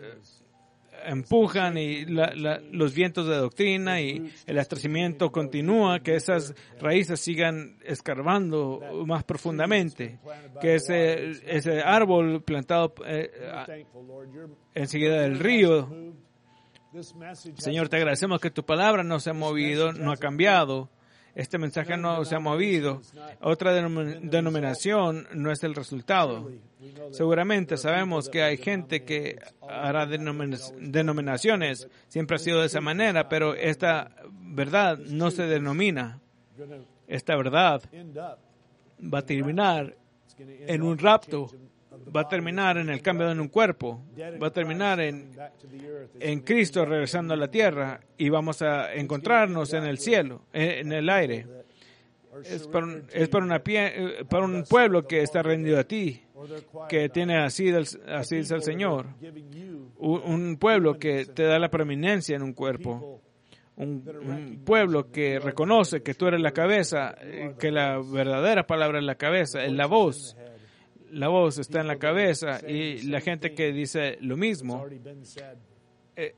empujan y la, la, los vientos de doctrina y el estrecimiento continúa, que esas raíces sigan escarbando más profundamente, que ese, ese árbol plantado eh, enseguida del río. Señor, te agradecemos que tu palabra no se ha movido, no ha cambiado. Este mensaje no se ha movido. Otra denominación no es el resultado. Seguramente sabemos que hay gente que hará denominaciones. Siempre ha sido de esa manera, pero esta verdad no se denomina. Esta verdad va a terminar en un rapto. Va a terminar en el cambio de un cuerpo. Va a terminar en, en Cristo regresando a la tierra y vamos a encontrarnos en el cielo, en el aire. Es para un, es para una pie, para un pueblo que está rendido a ti, que tiene así, así es el Señor. Un, un pueblo que te da la preeminencia en un cuerpo. Un, un pueblo que reconoce que tú eres la cabeza, que la verdadera palabra es la cabeza, es la voz. La voz está en la cabeza y la gente que dice lo mismo. Eh,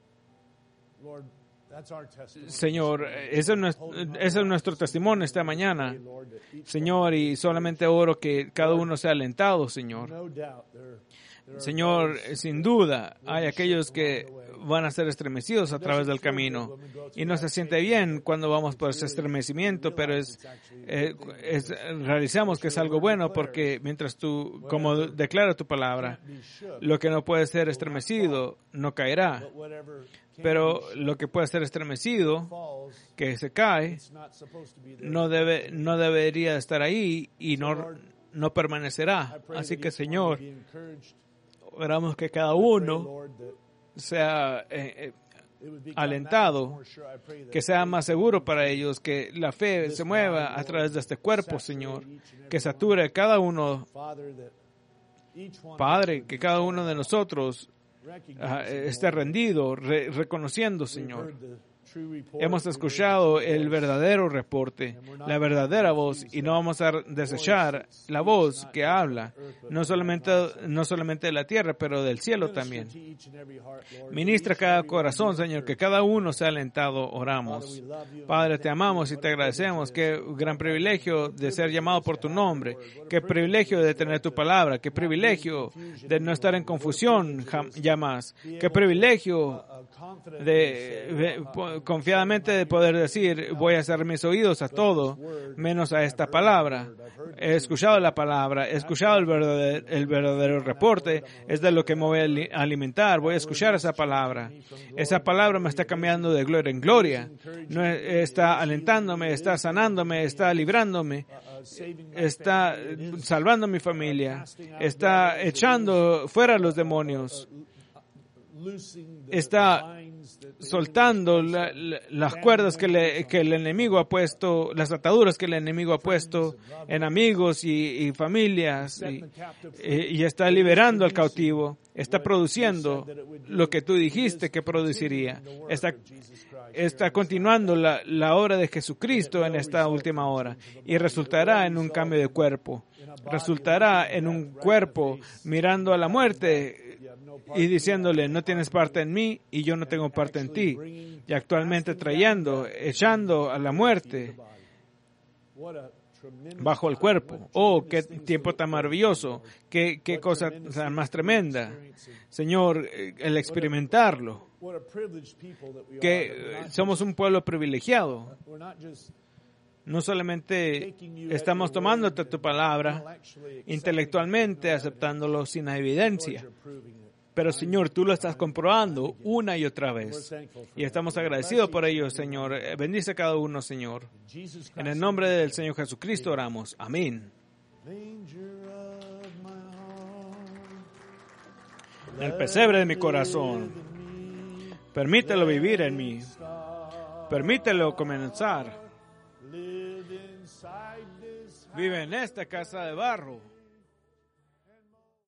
Señor, ese es, nuestro, ese es nuestro testimonio esta mañana. Señor, y solamente oro que cada uno sea alentado, Señor. Señor, sin duda, hay aquellos que van a ser estremecidos a través del camino. Y no se siente bien cuando vamos por ese estremecimiento, pero es, eh, es, realizamos que es algo bueno porque mientras tú, como declara tu palabra, lo que no puede ser estremecido no caerá. Pero lo que puede ser estremecido, que se cae, no debe, no debería estar ahí y no, no permanecerá. Así que, Señor, oramos que cada uno sea eh, eh, alentado, que sea más seguro para ellos, que la fe se mueva a través de este cuerpo, Señor, que sature cada uno. Padre, que cada uno de nosotros uh, esté rendido, re, reconociendo, Señor. Hemos escuchado el verdadero reporte, la verdadera voz, y no vamos a desechar la voz que habla, no solamente, no solamente de la tierra, pero del cielo también. Ministra cada corazón, Señor, que cada uno sea alentado, oramos. Padre, te amamos y te agradecemos. Qué gran privilegio de ser llamado por tu nombre. Qué privilegio de tener tu palabra. Qué privilegio de no estar en confusión ya más. Qué privilegio de, de confiadamente de poder decir, voy a cerrar mis oídos a todo, menos a esta palabra. He escuchado la palabra, he escuchado el verdadero, el verdadero reporte, es de lo que me voy a alimentar, voy a escuchar esa palabra. Esa palabra me está cambiando de gloria en gloria, no está alentándome, está sanándome, está librándome, está salvando a mi familia, está echando fuera a los demonios, está soltando la, la, las cuerdas que, le, que el enemigo ha puesto, las ataduras que el enemigo ha puesto en amigos y, y familias, y, y está liberando al cautivo, está produciendo lo que tú dijiste que produciría, está, está continuando la, la obra de Jesucristo en esta última hora y resultará en un cambio de cuerpo, resultará en un cuerpo mirando a la muerte y diciéndole, no tienes parte en mí y yo no tengo parte en ti. Y actualmente trayendo, echando a la muerte bajo el cuerpo. Oh, qué tiempo tan maravilloso, qué, qué cosa tan más tremenda. Señor, el experimentarlo. Que somos un pueblo privilegiado. No solamente estamos tomando tu palabra intelectualmente, aceptándolo sin evidencia, pero Señor, tú lo estás comprobando una y otra vez. Y estamos agradecidos por ello, Señor. Bendice a cada uno, Señor. En el nombre del Señor Jesucristo oramos. Amén. En el pesebre de mi corazón, permítelo vivir en mí. Permítelo comenzar. Vive en esta casa de barro.